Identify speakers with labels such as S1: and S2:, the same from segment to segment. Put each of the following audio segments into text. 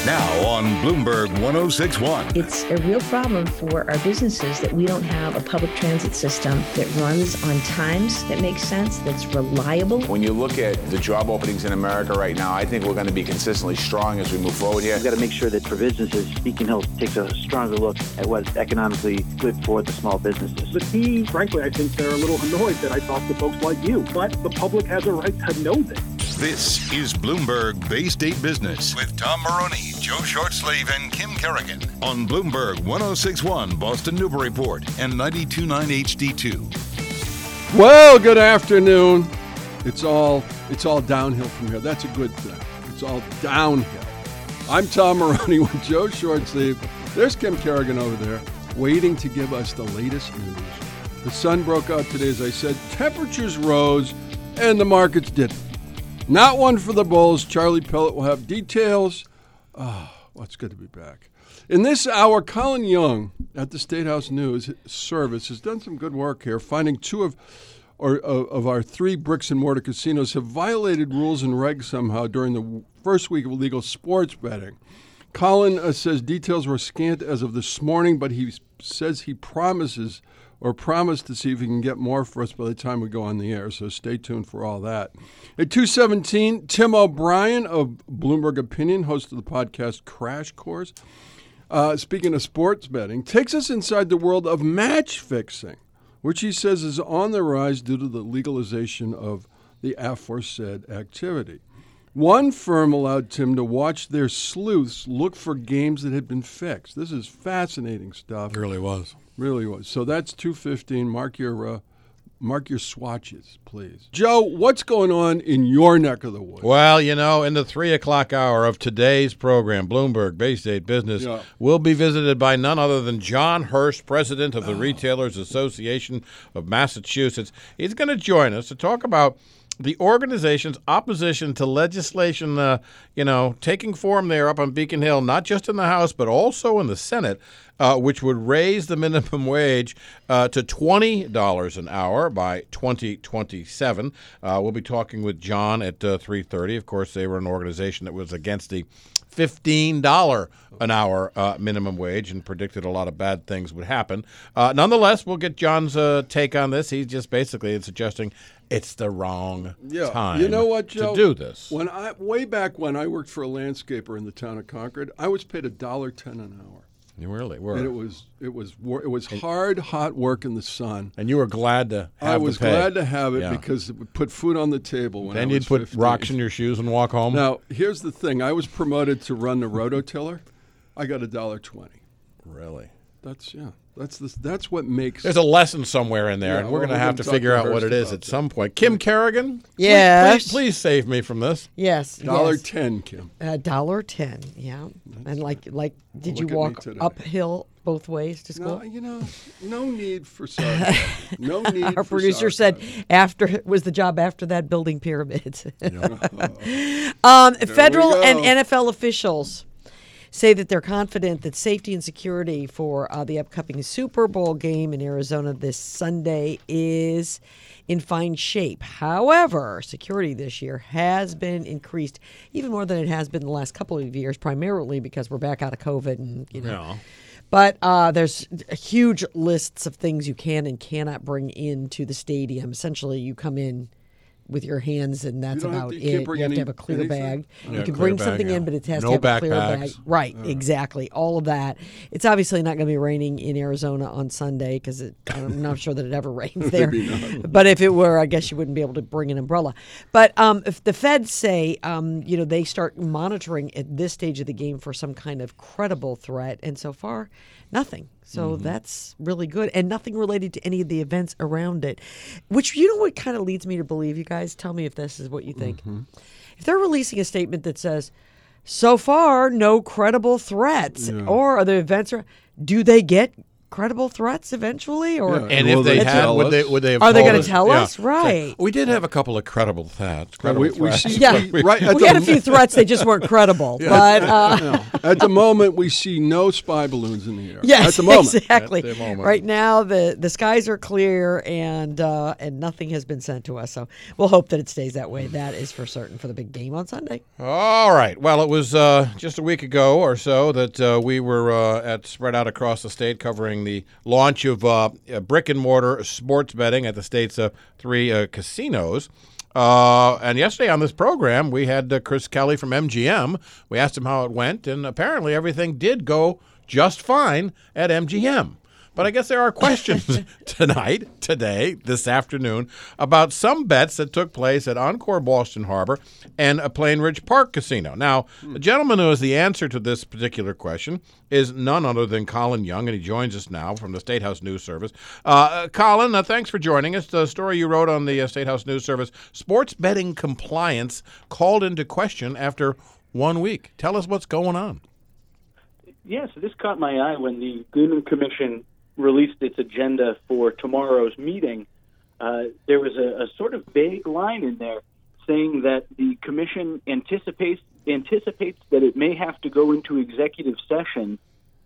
S1: Now on Bloomberg 106.1.
S2: It's a real problem for our businesses that we don't have a public transit system that runs on times that makes sense, that's reliable.
S3: When you look at the job openings in America right now, I think we're going to be consistently strong as we move forward here.
S4: We've got to make sure that for businesses, Beacon Hill takes a stronger look at what's economically good for the small businesses.
S5: The key, frankly, I think they're a little annoyed that I talk to folks like you, but the public has a right to know this.
S1: This is Bloomberg Bay State Business with Tom Maroney, Joe Shortsleeve, and Kim Kerrigan on Bloomberg 106.1 Boston Newburyport and 92.9 HD2.
S6: Well, good afternoon. It's all downhill from here. That's a good thing. It's all downhill. I'm Tom Maroney with Joe Shortsleeve. There's Kim Kerrigan over there waiting to give us the latest news. The sun broke out today, as I said. Temperatures rose, and the markets didn't. Not one for the bulls. Charlie Pellet will have details. Oh, well, it's good to be back. In this hour, Colin Young at the State House News Service has done some good work here, finding two of our three bricks and mortar casinos have violated rules and regs somehow during the first week of legal sports betting. Colin says details were scant as of this morning, but he says he promised to see if he can get more for us by the time we go on the air, so stay tuned for all that. At 2:17, Tim O'Brien of Bloomberg Opinion, host of the podcast Crash Course, speaking of sports betting, takes us inside the world of match fixing, which he says is on the rise due to the legalization of the aforesaid activity. One firm allowed Tim to watch their sleuths look for games that had been fixed. This is fascinating stuff.
S7: It really was.
S6: Really was. So that's 2:15. Mark your swatches, please. Joe, what's going on in your neck of the woods?
S7: Well, in the 3 o'clock hour of today's program, Bloomberg Bay State Business will be visited by none other than John Hurst, president of the Retailers Association of Massachusetts. He's going to join us to talk about the organization's opposition to legislation, taking form there up on Beacon Hill, not just in the House, but also in the Senate, which would raise the minimum wage to $20 an hour by 2027. We'll be talking with John at 3:30. Of course, they were an organization that was against the $15 an hour minimum wage and predicted a lot of bad things would happen. Nonetheless, we'll get John's take on this. He's just basically suggesting it's the wrong time
S6: you know what, Joe?
S7: to do this.
S6: Way back when I worked for a landscaper in the town of Concord, I was paid $1.10 an hour.
S7: You really were.
S6: And it was hard, hot work in the sun.
S7: And you were glad to have
S6: I was
S7: the pay.
S6: glad to have it because it would put food on the table when
S7: then
S6: I was
S7: you'd put
S6: 15.
S7: rocks in your shoes and walk home.
S6: Now, here's the thing. I was promoted to run the rototiller. I got $1.20.
S7: Really?
S6: That's what makes.
S7: There's a lesson somewhere in there, and we're going to have to figure out what it is at some point. Kim Kerrigan?
S8: Yes.
S7: Please save me from this.
S8: Yes.
S6: $1.10, Kim.
S8: $1.10, yeah. And did you walk uphill both ways to school?
S6: No need for sarcasm. No need.
S8: Our producer said was the job after that building pyramids. Federal and NFL officials say that they're confident that safety and security for the upcoming Super Bowl game in Arizona this Sunday is in fine shape. However, security this year has been increased even more than it has been the last couple of years, primarily because we're back out of COVID and But there's huge lists of things you can and cannot bring into the stadium. Essentially, you come in with your hands, and that's about it. You have to have a clear bag. You can bring something in, but it has to have a clear bag. Right, exactly. All of that. It's obviously not going to be raining in Arizona on Sunday because I'm not sure that it ever rains there. But if it were, I guess you wouldn't be able to bring an umbrella. But if the feds say, they start monitoring at this stage of the game for some kind of credible threat, and so far, nothing. So that's really good. And nothing related to any of the events around it, which, what kind of leads me to believe, you guys, tell me if this is what you think. If they're releasing a statement that says, so far, no credible threats, or the events do they get credible threats eventually? Or
S6: Yeah.
S7: And
S6: Will
S7: if they
S6: they
S7: had,
S6: tell
S7: would
S6: us?
S7: they have
S8: Are they
S7: told
S8: going
S7: us?
S8: to tell
S7: Yeah.
S8: us? Right.
S7: We did have a couple of credible threats.
S6: We
S7: threats.
S6: see,
S8: Yeah.
S6: right at
S8: We had a
S6: the,
S8: few threats, they just weren't credible. But
S6: at the moment, we see no spy balloons in the air.
S8: yes,
S6: At the moment.
S8: exactly.
S7: At the moment.
S8: Right now, the skies are clear and nothing has been sent to us. So we'll hope that it stays that way. That is for certain for the big game on Sunday.
S7: All right. Well, it was just a week ago or so that we were spread out across the state covering the launch of brick-and-mortar sports betting at the state's 3 casinos. And yesterday on this program, we had Chris Kelly from MGM. We asked him how it went, and apparently everything did go just fine at MGM. But I guess there are questions today, this afternoon, about some bets that took place at Encore Boston Harbor and a Plainridge Park Casino. Now, the gentleman who has the answer to this particular question is none other than Colin Young, and he joins us now from the State House News Service. Colin, thanks for joining us. The story you wrote on the State House News Service, sports betting compliance called into question after 1 week. Tell us what's going on.
S9: Yeah, so this caught my eye when the Gaming Commission released its agenda for tomorrow's meeting. There was a sort of vague line in there saying that the commission anticipates that it may have to go into executive session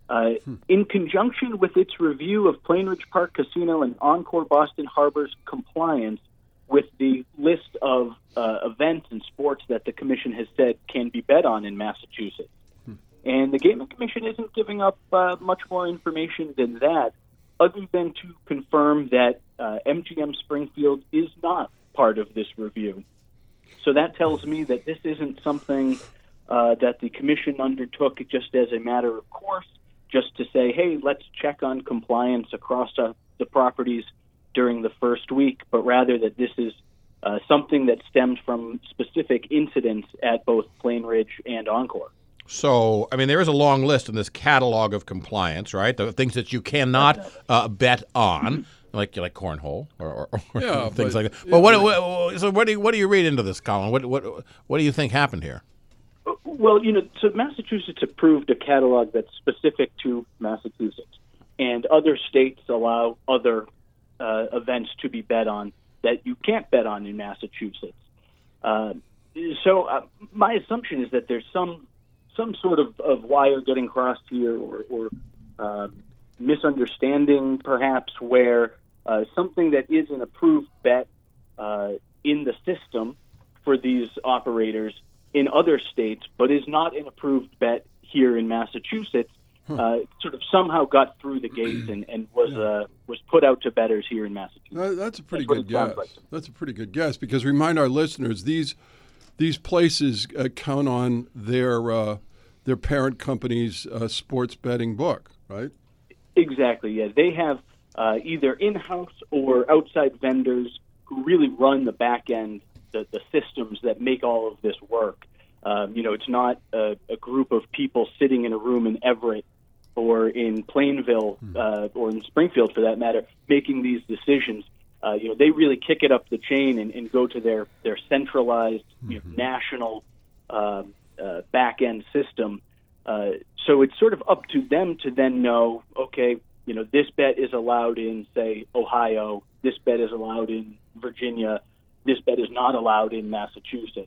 S9: in conjunction with its review of Plainridge Park Casino and Encore Boston Harbor's compliance with the list of events and sports that the commission has said can be bet on in Massachusetts. And the Gaming Commission isn't giving up much more information than that, other than to confirm that MGM Springfield is not part of this review. So that tells me that this isn't something that the Commission undertook just as a matter of course, just to say, hey, let's check on compliance across the properties during the first week, but rather that this is something that stems from specific incidents at both Plainridge and Encore.
S7: So, I mean, there is a long list in this catalog of compliance, right? The things that you cannot bet on, like cornhole or things like that. But what do you read into this, Colin? What do you think happened here?
S9: Well, so Massachusetts approved a catalog that's specific to Massachusetts, and other states allow other events to be bet on that you can't bet on in Massachusetts. So my assumption is that there's some sort of wire getting crossed here or misunderstanding, perhaps, where something that is an approved bet in the system for these operators in other states, but is not an approved bet here in Massachusetts, sort of somehow got through the gates and was put out to bettors here in Massachusetts.
S6: That's a pretty good guess. That's a pretty good guess, because remind our listeners, these places count on their parent company's sports betting book, right?
S9: Exactly, yeah. They have either in-house or outside vendors who really run the back end, the systems that make all of this work. It's not a group of people sitting in a room in Everett or in Plainville or in Springfield, for that matter, making these decisions. They really kick it up the chain and go to their centralized national back-end system. So it's sort of up to them to then know, okay, this bet is allowed in, say, Ohio. This bet is allowed in Virginia. This bet is not allowed in Massachusetts.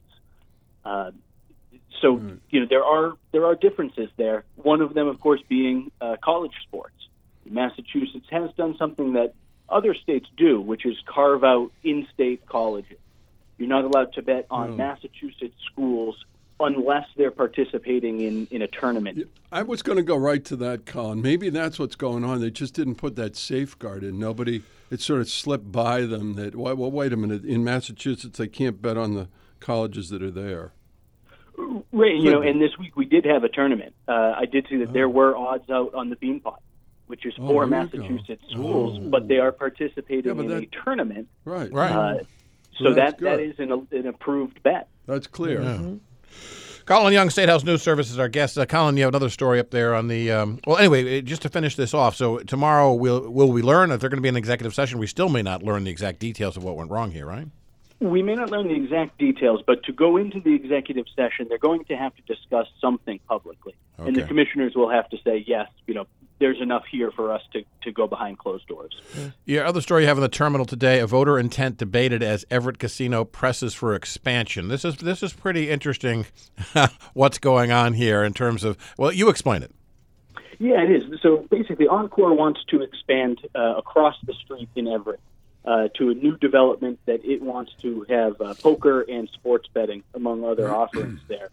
S9: There are differences there. One of them, of course, being college sports. Massachusetts has done something that other states do, which is carve out in-state colleges. You're not allowed to bet on Massachusetts schools unless they're participating in a tournament.
S6: I was going to go right to that, Colin. Maybe that's what's going on. They just didn't put that safeguard in. It sort of slipped by them that, well, wait a minute, in Massachusetts they can't bet on the colleges that are there.
S9: Right, and this week we did have a tournament. I did see that there were odds out on the Beanpot, which is for Massachusetts schools, but they are participating in a tournament.
S6: Right.
S9: So that is an approved bet.
S6: That's clear.
S7: Yeah. Colin Young, State House News Service, is our guest. Colin, you have another story up there on the well, anyway, just to finish this off, so tomorrow will we learn if they're going to be an executive session? We still may not learn the exact details of what went wrong here, right?
S9: We may not learn the exact details, but to go into the executive session, they're going to have to discuss something publicly. Okay. And the commissioners will have to say, yes, there's enough here for us to go behind closed doors.
S7: Your other story you have in the terminal today, a voter intent debated as Everett Casino presses for expansion. This is pretty interesting what's going on here in terms of, well, you explain it.
S9: Yeah, it is. So basically, Encore wants to expand across the street in Everett to a new development that it wants to have poker and sports betting, among other offerings there.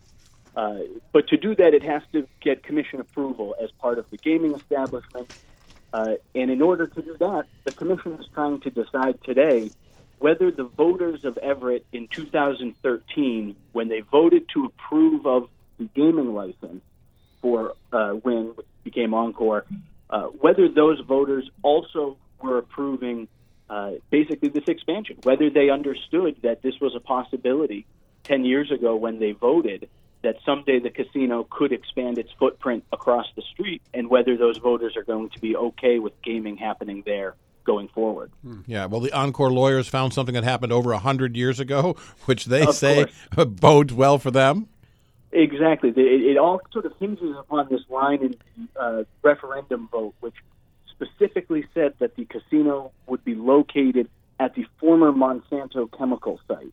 S9: But to do that, it has to get commission approval as part of the gaming establishment. And in order to do that, the commission is trying to decide today whether the voters of Everett in 2013, when they voted to approve of the gaming license for Wynn, which became Encore, whether those voters also were approving basically this expansion, whether they understood that this was a possibility 10 years ago when they voted, that someday the casino could expand its footprint across the street, and whether those voters are going to be okay with gaming happening there going forward.
S7: Yeah, well, the Encore lawyers found something that happened over 100 years ago, which they say bodes well for them.
S9: Exactly. It all sort of hinges upon this line in the referendum vote, which specifically said that the casino would be located at the former Monsanto chemical site.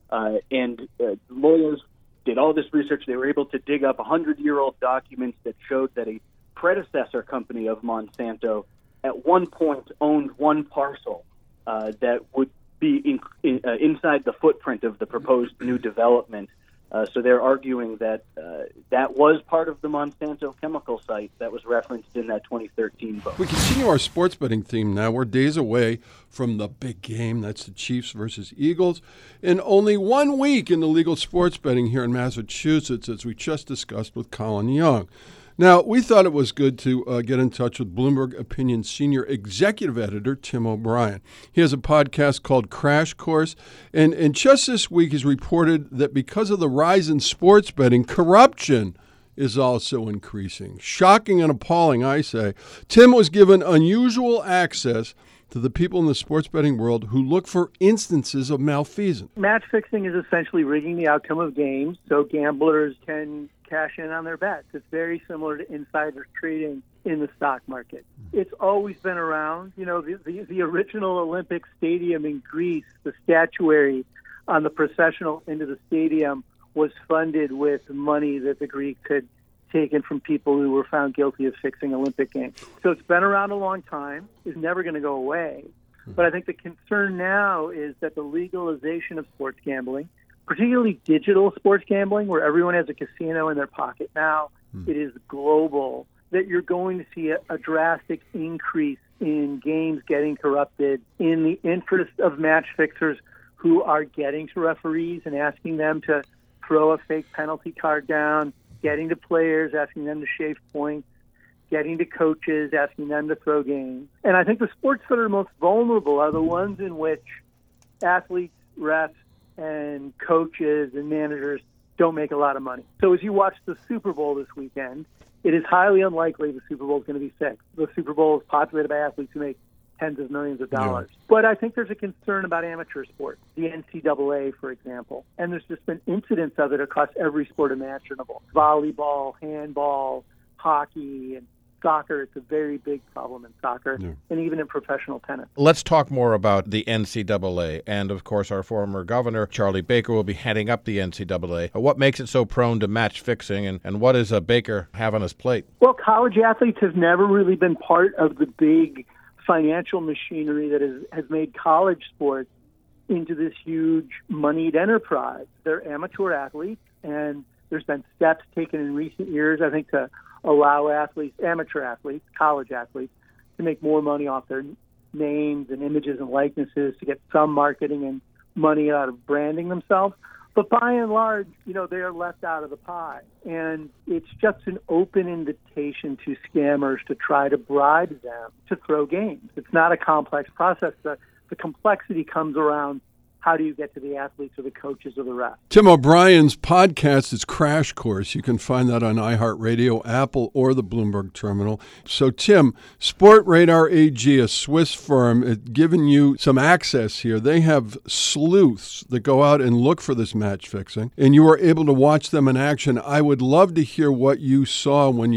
S9: And lawyers did all this research. They were able to dig up 100-year-old documents that showed that a predecessor company of Monsanto at one point owned one parcel that would be inside the footprint of the proposed new development. So they're arguing that that was part of the Monsanto chemical site that was referenced in that 2013 vote.
S6: We continue our sports betting theme now. We're days away from the big game. That's the Chiefs versus Eagles. In only 1 week in the legal sports betting here in Massachusetts, as we just discussed with Colin Young. Now, we thought it was good to get in touch with Bloomberg Opinion Senior Executive Editor Tim O'Brien. He has a podcast called Crash Course, and just this week he's reported that because of the rise in sports betting, corruption is also increasing. Shocking and appalling, I say. Tim was given unusual access to the people in the sports betting world who look for instances of malfeasance.
S10: Match fixing is essentially rigging the outcome of games so gamblers can cash in on their bets. It's very similar to insider trading in the stock market. It's always been around. You know, the original Olympic Stadium in Greece, the statuary on the processional into the stadium was funded with money that the Greeks had taken from people who were found guilty of fixing Olympic games. So it's been around a long time. It's never going to go away. But I think the concern now is that the legalization of sports gambling, particularly digital sports gambling, where everyone has a casino in their pocket now, it is global, that you're going to see a drastic increase in games getting corrupted in the interest of match fixers who are getting to referees and asking them to throw a fake penalty card down, getting to players, asking them to shave points, getting to coaches, asking them to throw games. And I think the sports that are most vulnerable are the ones in which athletes, refs, and coaches and managers don't make a lot of money. So as you watch the Super Bowl this weekend, it is highly unlikely the Super Bowl is going to be fixed. The Super Bowl is populated by athletes who make tens of millions of dollars. Yeah. But I think there's a concern about amateur sports, the NCAA, for example. And there's just been incidents of it across every sport imaginable. Volleyball, handball, hockey, and soccer. It's a very big problem in soccer, and even in professional tennis.
S7: Let's talk more about the NCAA. And, of course, our former governor, Charlie Baker, will be heading up the NCAA. What makes it so prone to match fixing, and what does Baker have on his plate?
S10: Well, college athletes have never really been part of the big financial machinery that has made college sports into this huge moneyed enterprise. They're amateur athletes, and there's been steps taken in recent years, I think, to allow athletes, amateur athletes, college athletes, to make more money off their names and images and likenesses, to get some marketing and money out of branding themselves. But by and large, you know, they are left out of the pie. And it's just an open invitation to scammers to try to bribe them to throw games. It's not a complex process. The complexity comes around how do you get to the athletes or the coaches or the refs.
S6: Tim O'Brien's podcast is Crash Course. You can find that on iHeartRadio, Apple, or the Bloomberg Terminal. So, Tim, Sportradar AG, a Swiss firm, has given you some access here. They have sleuths that go out and look for this match fixing, and you are able to watch them in action. I would love to hear what you saw when you were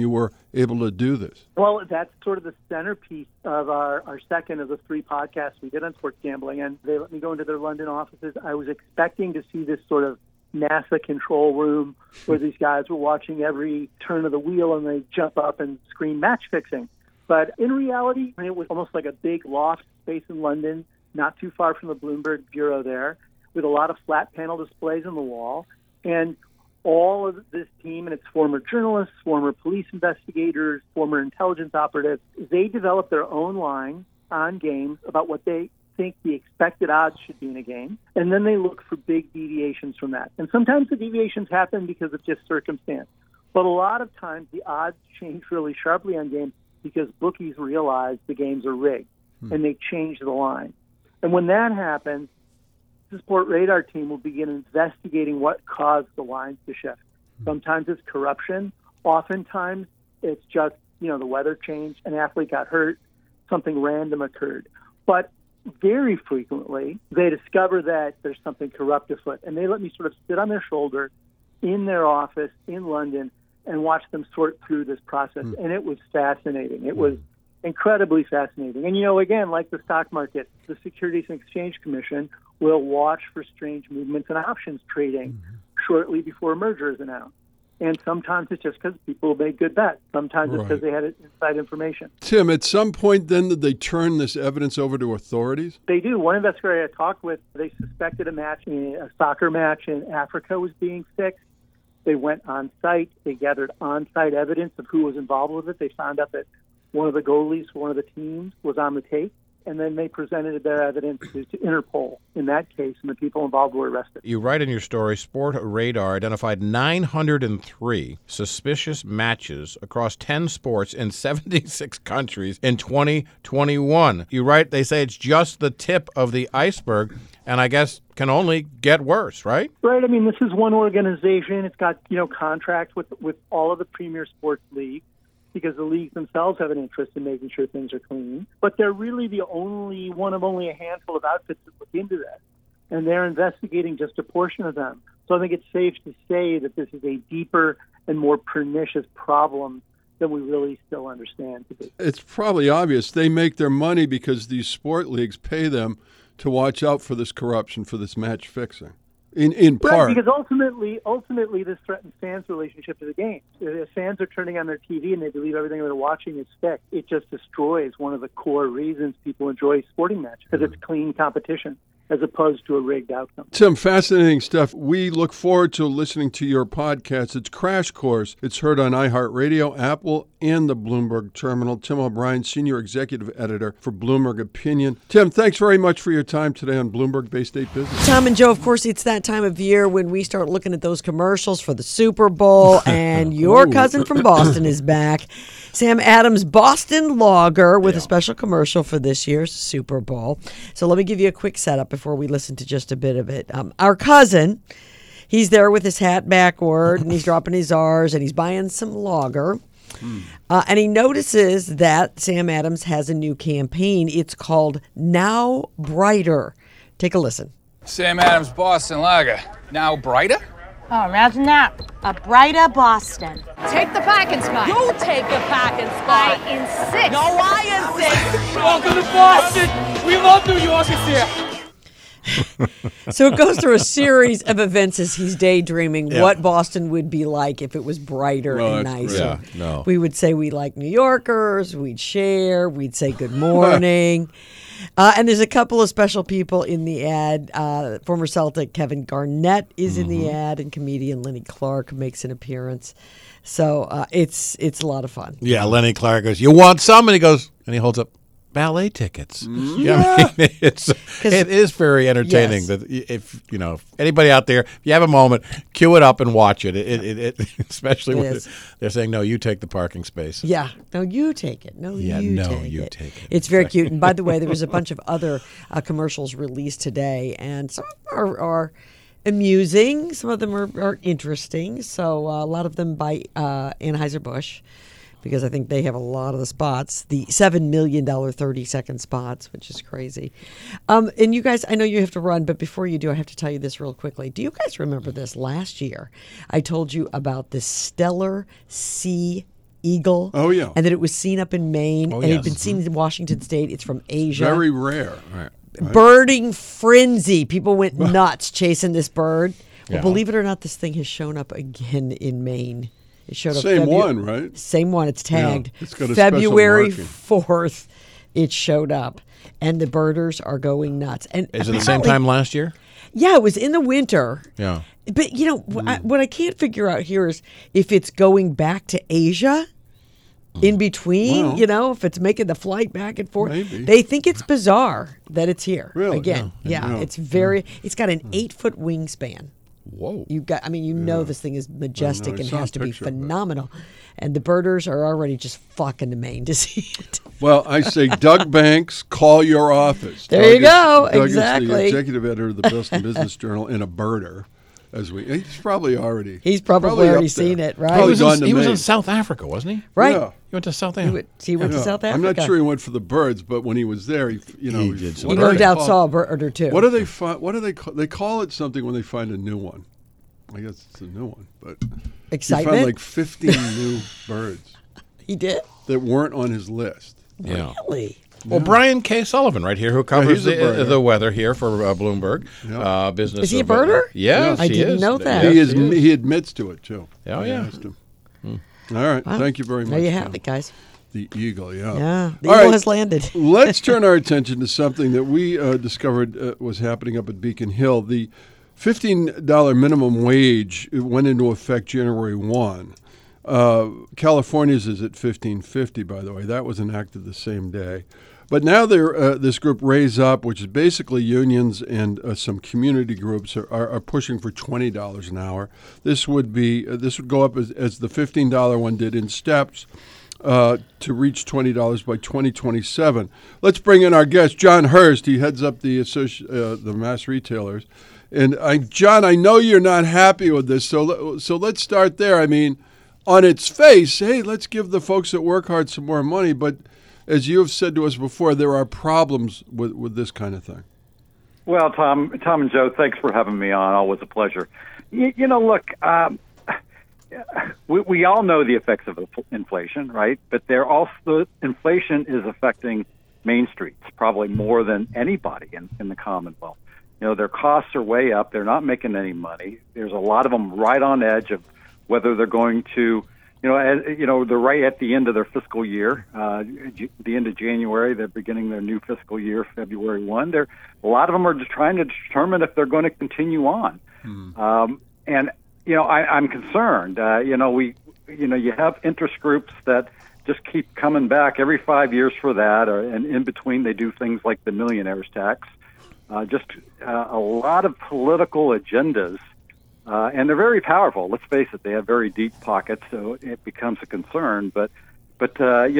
S6: able to do this?
S10: Well, that's sort of the centerpiece of our second of the 3 podcasts we did on sports gambling, and they let me go into their London offices. I was expecting to see this sort of NASA control room where these guys were watching every turn of the wheel and they jump up and scream match fixing. But in reality, it was almost like a big loft space in London, not too far from the Bloomberg bureau there, with a lot of flat panel displays on the wall. And all of this team and its former journalists, former police investigators, former intelligence operatives, they develop their own line on games about what they think the expected odds should be in a game, and then they look for big deviations from that. And sometimes the deviations happen because of just circumstance. But a lot of times the odds change really sharply on games because bookies realize the games are rigged, and they change the line. And when that happens, the Sport Radar team will begin investigating what caused the lines to shift. Sometimes it's corruption. Oftentimes it's just, the weather changed, an athlete got hurt, something random occurred. But very frequently, they discover that there's something corrupt afoot, and they let me sort of sit on their shoulder in their office in London and watch them sort through this process. And it was fascinating. It was incredibly fascinating. And, again, like the stock market, the Securities and Exchange Commission will watch for strange movements in options trading shortly before a merger is announced. And sometimes it's just because people made good bets. Sometimes it's because they had inside information.
S6: Tim, at some point then did they turn this evidence over to authorities?
S10: They do. One investigator I talked with, they suspected a soccer match in Africa was being fixed. They went on site. They gathered on-site evidence of who was involved with it. They found out that one of the goalies for one of the teams was on the tape. And then they presented their evidence to Interpol in that case, and the people involved were arrested.
S7: You write in your story, Sport Radar identified 903 suspicious matches across 10 sports in 76 countries in 2021. You write, they say it's just the tip of the iceberg, and I guess can only get worse, right?
S10: Right. I mean, this is one organization. It's got, contracts with all of the premier sports leagues, because the leagues themselves have an interest in making sure things are clean. But they're really the only one of only a handful of outfits that look into that. And they're investigating just a portion of them. So I think it's safe to say that this is a deeper and more pernicious problem than we really still understand to be.
S6: It's probably obvious. They make their money because these sport leagues pay them to watch out for this corruption, for this match fixing. In part.
S10: Right, because ultimately this threatens fans' relationship to the game. If fans are turning on their TV and they believe everything they're watching is fixed, it just destroys one of the core reasons people enjoy sporting matches, because it's clean competition as opposed to a rigged outcome.
S6: Tim, fascinating stuff. We look forward to listening to your podcast. It's Crash Course. It's heard on iHeartRadio, Apple, and the Bloomberg Terminal. Tim O'Brien, Senior Executive Editor for Bloomberg Opinion. Tim, thanks very much for your time today on Bloomberg Bay State Business.
S8: Tom and Joe, of course, it's that time of year when we start looking at those commercials for the Super Bowl, and your cousin from Boston is back. Sam Adams, Boston Lager, with a special commercial for this year's Super Bowl. So let me give you a quick setup before we listen to just a bit of it. Our cousin, he's there with his hat backward, and he's dropping his R's, and he's buying some lager. And he notices that Sam Adams has a new campaign. It's called Now Brighter. Take a listen.
S11: Sam Adams, Boston Lager. Now brighter?
S12: Oh, imagine that. A brighter Boston. Take the parking spot. You take the parking spot. I insist. No, I insist.
S11: Welcome to Boston. We love New Yorkers here.
S8: So it goes through a series of events as he's daydreaming what Boston would be like if it was brighter and nicer. We would say we like New Yorkers, we'd share, we'd say good morning. And there's a couple of special people in the ad. Former Celtic Kevin Garnett is in the ad, and comedian Lenny Clark makes an appearance. So it's a lot of fun.
S7: Yeah, Lenny Clark goes, "You want some?" And he goes, and he holds up ballet tickets. Yeah, I mean, it is very entertaining. Yes. That if anybody out there, if you have a moment, cue it up and watch it. It especially when they're saying, "No, you take the parking space."
S8: Yeah, no, you take it. No, you take it. It's very cute. And by the way, there was a bunch of other commercials released today, and some of them are amusing. Some of them are interesting. So a lot of them by Anheuser-Busch, because I think they have a lot of the spots, the $7 million 30-second spots, which is crazy. And you guys, I know you have to run, but before you do, I have to tell you this real quickly. Do you guys remember this? Last year, I told you about the Stellar CE eagle.
S6: Oh, yeah.
S8: And that it was seen up in Maine,
S7: Oh,
S8: and it had
S7: yes.
S8: been seen in Washington State. It's from Asia.
S6: Very rare. Right.
S8: Birding frenzy. People went nuts chasing this bird. Well,
S7: Yeah.
S8: believe it or not, this thing has shown up again in Maine. It showed up.
S6: Same one, right?
S8: Same one. It's tagged.
S6: It's got a special
S8: February
S6: marking.
S8: 4th, it showed up. And the birders are going nuts. And
S7: Is it the same time last year?
S8: Yeah, it was in the winter.
S7: Yeah.
S8: But, what I can't figure out here is if it's going back to Asia in between,
S6: Well,
S8: if it's making the flight back and forth.
S6: maybe.
S8: They think it's bizarre that it's here.
S6: Really?
S8: Again. Yeah. It's it's got an 8-foot wingspan.
S7: Whoa.
S8: This thing is majestic
S6: I
S8: and
S6: saw a
S8: has to be
S6: picture of it.
S8: phenomenal. And the birders are already just flocking to Maine to see it.
S6: Well, I say, Doug Banks, call your office.
S8: There you go.
S6: Doug
S8: Exactly.
S6: is the executive editor of the Boston Business Journal and a birder. He's probably already.
S8: He's probably already
S6: up there.
S8: seen it, right?
S6: Probably
S7: He
S6: gone to
S7: was in
S6: Maine.
S7: South Africa, wasn't he?
S8: Right.
S6: Yeah.
S7: He went to South Africa.
S8: He went to
S6: Yeah.
S8: South Africa.
S6: I'm not sure he went for the birds, but when he was there, he
S7: did some
S8: He
S6: what do
S8: no
S6: they
S8: doubt
S6: call-
S8: saw a bird or two.
S6: What do they find? What do they call? They call it something when they find a new one. I guess it's a new one, but
S8: Excitement?
S6: He found like 15 new birds
S8: He did?
S6: that weren't on his list.
S7: Yeah.
S8: Really?
S7: Well, Brian K. Sullivan, right here, who covers
S6: he's a birder.
S7: the weather here for Bloomberg
S6: Yeah.
S7: Business.
S8: Is he a
S7: of-
S8: birder?
S7: Yes,
S8: I
S7: he
S8: didn't
S7: is.
S8: know that.
S7: Yes,
S6: He admits to it too.
S7: Oh,
S6: I
S7: yeah.
S6: asked him. All right,
S8: Wow.
S6: thank you very much.
S8: There you have
S6: Tom.
S8: it, guys.
S6: The eagle, yeah.
S8: Yeah, the
S6: All
S8: eagle
S6: right.
S8: has landed.
S6: Let's turn our attention to something that we discovered was happening up at Beacon Hill. The $15 minimum wage went into effect January 1. California's is at $15.50, by the way. That was enacted the same day. But now this group Raise Up, which is basically unions and some community groups, are pushing for $20 an hour. This would go up as the $15 one did in steps to reach $20 by 2027. Let's bring in our guest, John Hurst. He heads up the mass retailers. And John, I know you're not happy with this, so let's start there. I mean, on its face, hey, let's give the folks that work hard some more money, but as you have said to us before, there are problems with this kind of thing.
S13: Well, Tom and Joe, thanks for having me on. Always a pleasure. Look, we all know the effects of inflation, right? But inflation is affecting Main Streets probably more than anybody in the Commonwealth. Their costs are way up. They're not making any money. There's a lot of them right on edge of whether they're going to, they're right at the end of their fiscal year, the end of January. They're beginning their new fiscal year, February 1. A lot of them are just trying to determine if they're going to continue on. And I'm concerned. You have interest groups that just keep coming back every 5 years for that, and in between they do things like the millionaire's tax. A lot of political agendas, and they're very powerful. Let's face it; they have very deep pockets, so it becomes a concern. But look,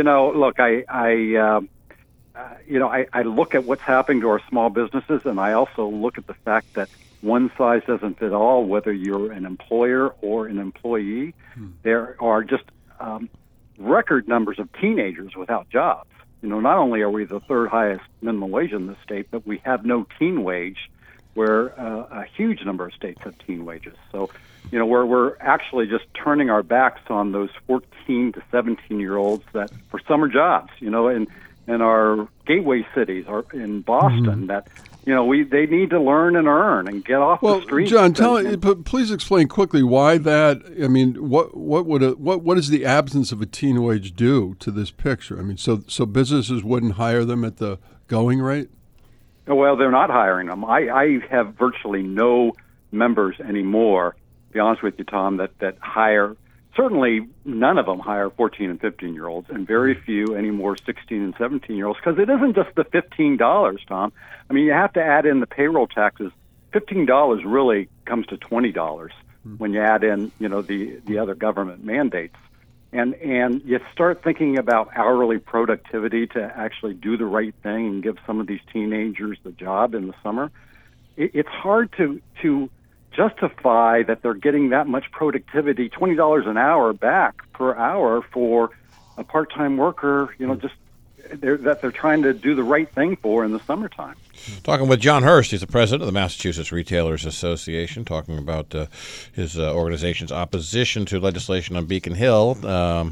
S13: I look at what's happening to our small businesses, and I also look at the fact that one size doesn't fit all. Whether you're an employer or an employee, there are just record numbers of teenagers without jobs. Not only are we the third highest minimum wage in this state, but we have no teen wage, where a huge number of states have teen wages. So, we're actually just turning our backs on those 14 to 17-year-olds that for summer jobs, in our gateway cities or in Boston that, they need to learn and earn and get off the street.
S6: John, please explain quickly why that. I mean, what does the absence of a teen wage do to this picture? I mean, so businesses wouldn't hire them at the going rate?
S13: Well, they're not hiring them. I have virtually no members anymore, to be honest with you, Tom, that hire. Certainly none of them hire 14 and 15-year-olds, and very few anymore 16 and 17-year-olds, because it isn't just the $15, Tom. I mean, you have to add in the payroll taxes. $15 really comes to $20 when you add in, the other government mandates. And you start thinking about hourly productivity to actually do the right thing and give some of these teenagers the job in the summer. It's hard to justify that they're getting that much productivity, $20 an hour back per hour for a part-time worker, that they're trying to do the right thing for in the summertime.
S7: Talking with John Hurst, he's the president of the Massachusetts Retailers Association, talking about his organization's opposition to legislation on Beacon Hill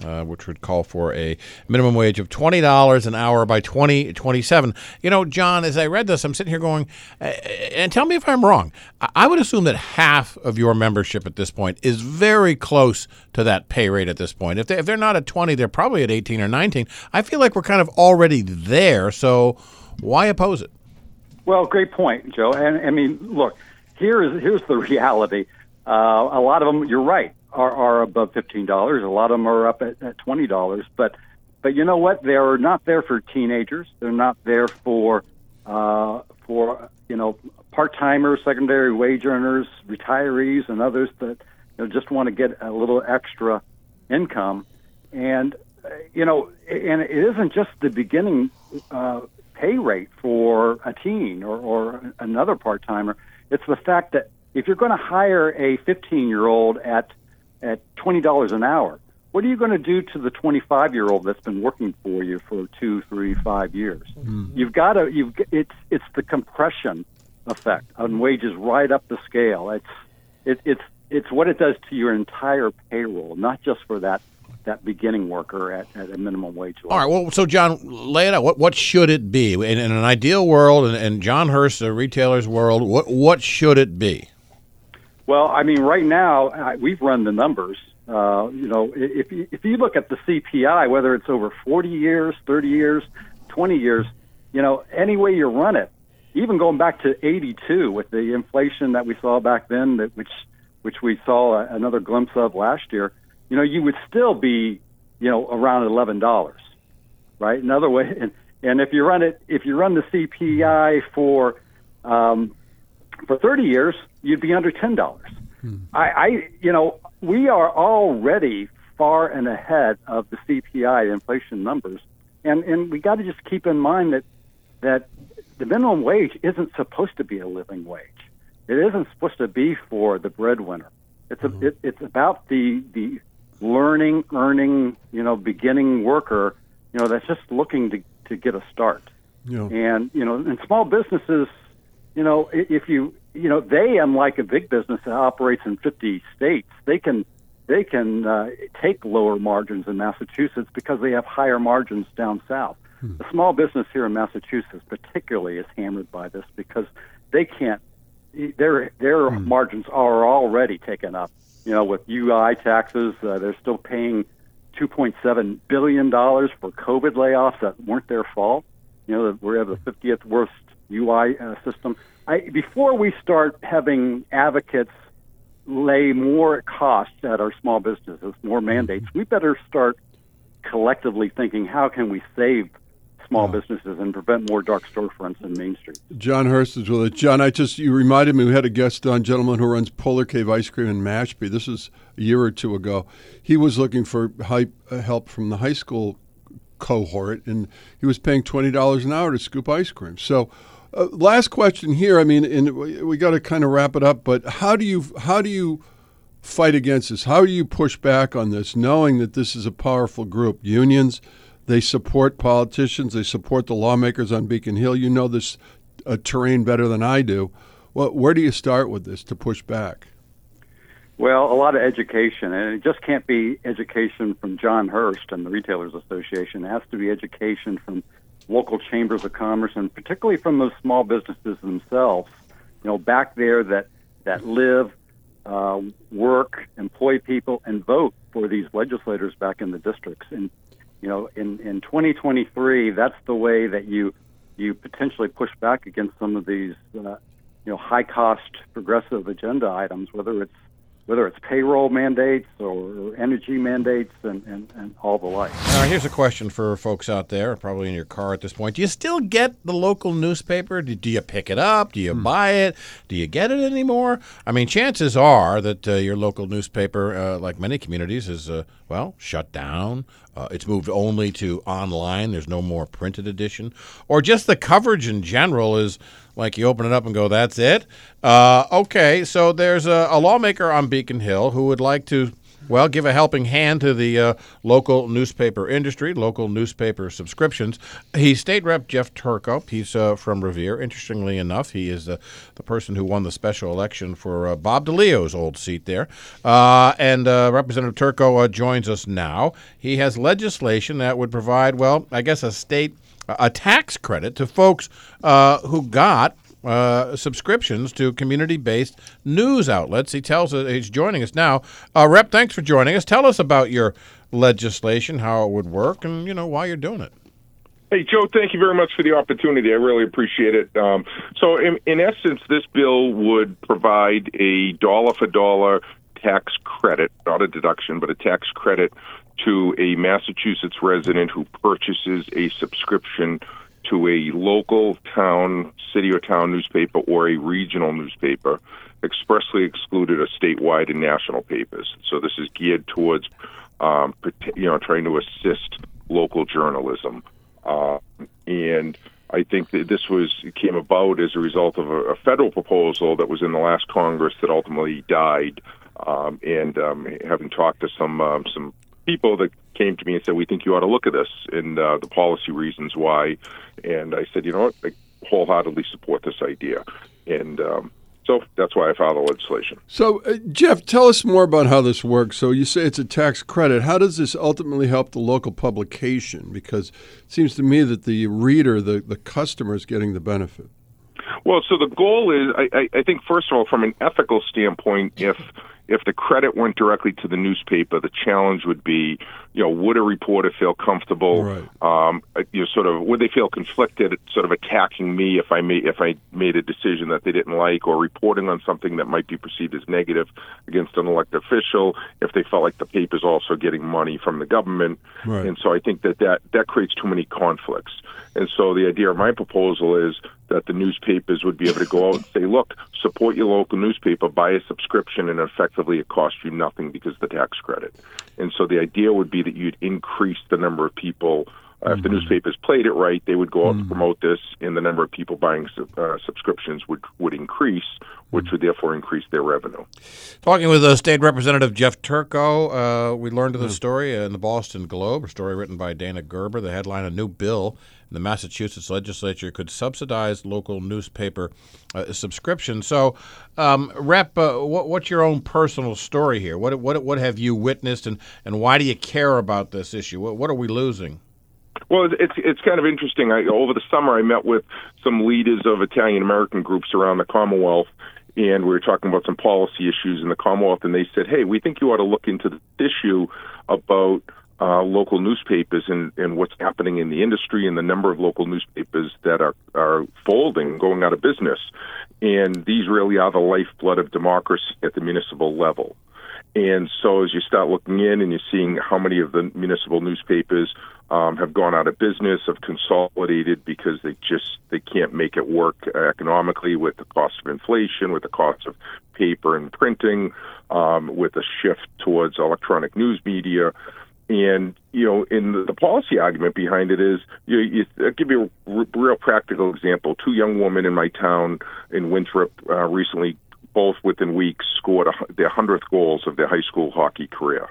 S7: which would call for a minimum wage of $20 an hour by 2027. You know, John, as I read this, I'm sitting here going, and tell me if I'm wrong, I would assume that half of your membership at this point is very close to that pay rate at this point. If they're not at 20, they're probably at 18 or 19. I feel like we're kind of already there, so why oppose it?
S13: Well, great point, Joe. And I mean, look, here's the reality. A lot of them, you're right, are above $15. A lot of them are up at $20. But you know what? They're not there for teenagers. They're not there for part-timers, secondary wage earners, retirees, and others that just want to get a little extra income. And and it isn't just the beginning pay rate for a teen or another part-timer. It's the fact that if you're going to hire a 15-year-old at $20 an hour, what are you going to do to the 25-year-old that's been working for you for 2, 3, 5 years? It's the compression effect on wages right up the scale. It's what it does to your entire payroll, not just for that beginning worker at a minimum wage level.
S7: All right. Well, so John, lay it out. What should it be in an ideal world, and John Hurst, a retailer's world? What should it be?
S13: Well, I mean, right now we've run the numbers. If you look at the CPI, whether it's over 40 years, 30 years, 20 years, any way you run it, even going back to '82 with the inflation that we saw back then, which we saw another glimpse of last year. You would still be, around $11, right? Another way, and if you run the CPI for 30 years, you'd be under $10. We are already far and ahead of the CPI inflation numbers, and we got to just keep in mind that the minimum wage isn't supposed to be a living wage. It isn't supposed to be for the breadwinner. It's about the learning, earning, beginning worker, that's just looking to get a start. Yeah. And, in small businesses, if they, unlike a big business that operates in 50 states, they can take lower margins in Massachusetts because they have higher margins down south. The small business here in Massachusetts particularly is hammered by this because they can't, their margins are already taken up. With UI taxes, they're still paying $2.7 billion for COVID layoffs that weren't their fault. We have the 50th worst UI system. Before we start having advocates lay more cost at our small businesses, more mandates, we better start collectively thinking, how can we save small businesses and prevent more dark storefronts in Main Street? John
S6: Hurst is with us. John, you reminded me, we had a guest on, gentleman who runs Polar Cave Ice Cream in Mashpee. This is a year or two ago. He was looking for help from the high school cohort, and he was paying $20 an hour to scoop ice cream. So last question here. I mean, and we got to kind of wrap it up, but how do you fight against this? How do you push back on this, knowing that this is a powerful group? Unions, they support politicians. They support the lawmakers on Beacon Hill. You know this terrain better than I do. Well, where do you start with this to push back?
S13: Well, a lot of education, and it just can't be education from John Hurst and the Retailers Association. It has to be education from local chambers of commerce, and particularly from those small businesses themselves, back there that live, work, employ people, and vote for these legislators back in the districts. And in 2023, that's the way that you potentially push back against some of these, high-cost progressive agenda items, whether it's payroll mandates or energy mandates and all the like.
S7: Now, here's a question for folks out there, probably in your car at this point. Do you still get the local newspaper? Do you pick it up? Do you buy it? Do you get it anymore? I mean, chances are that your local newspaper, like many communities, is, shut down. It's moved only to online. There's no more printed edition. Or just the coverage in general is like you open it up and go, that's it? Okay, so there's a lawmaker on Beacon Hill who would like to Well, give a helping hand to the local newspaper industry, local newspaper subscriptions. He's State Rep Jeff Turco. He's from Revere. Interestingly enough, he is the person who won the special election for Bob DeLeo's old seat there. And Representative Turco joins us now. He has legislation that would provide, well, I guess a tax credit to folks who got subscriptions to community-based news outlets. He tells us he's joining us now. Rep, thanks for joining us. Tell us about your legislation, how it would work, and why you're doing it.
S14: Hey, Joe, thank you very much for the opportunity. I really appreciate it. So, in essence, this bill would provide a dollar-for-dollar tax credit, not a deduction, but a tax credit to a Massachusetts resident who purchases a subscription to a local town, city or town newspaper or a regional newspaper, expressly excluded are statewide and national papers. So this is geared towards, trying to assist local journalism. And I think that this came about as a result of a federal proposal that was in the last Congress that ultimately died. Having talked to some people that came to me and said, we think you ought to look at this and the policy reasons why. And I said, you know what, I wholeheartedly support this idea. And so that's why I filed the legislation.
S6: So, Jeff, tell us more about how this works. So you say it's a tax credit. How does this ultimately help the local publication? Because it seems to me that the reader, the customer, is getting the benefit.
S14: Well, so the goal is, I think, first of all, from an ethical standpoint, if the credit went directly to the newspaper, the challenge would be, would a reporter feel comfortable? Right. Would they feel conflicted, sort of attacking me if I made a decision that they didn't like, or reporting on something that might be perceived as negative against an elected official, if they felt like the paper's also getting money from the government. Right. And so I think that creates too many conflicts. And so the idea of my proposal is that the newspapers would be able to go out and say, look, support your local newspaper, buy a subscription, and effectively it costs you nothing because of the tax credit. And so the idea would be that you'd increase the number of people. If the newspapers played it right, they would go out and promote this, and the number of people buying subscriptions would increase, which would therefore increase their revenue.
S7: Talking with State Representative Jeff Turco, we learned of the story in the Boston Globe, a story written by Dana Gerber. The headline, a new bill in the Massachusetts legislature could subsidize local newspaper subscription. So, Rep, what's your own personal story here? What have you witnessed, and why do you care about this issue? What are we losing?
S14: Well, it's kind of interesting. Over the summer, I met with some leaders of Italian-American groups around the Commonwealth, and we were talking about some policy issues in the Commonwealth, and they said, hey, we think you ought to look into the issue about local newspapers and what's happening in the industry and the number of local newspapers that are folding, going out of business. And these really are the lifeblood of democracy at the municipal level. And so as you start looking in and you're seeing how many of the municipal newspapers have gone out of business, have consolidated because they can't make it work economically with the cost of inflation, with the cost of paper and printing, with a shift towards electronic news media. And, in the policy argument behind it is, I'll give you a real practical example. Two young women in my town in Winthrop recently, both within weeks, scored their 100th goals of their high school hockey career.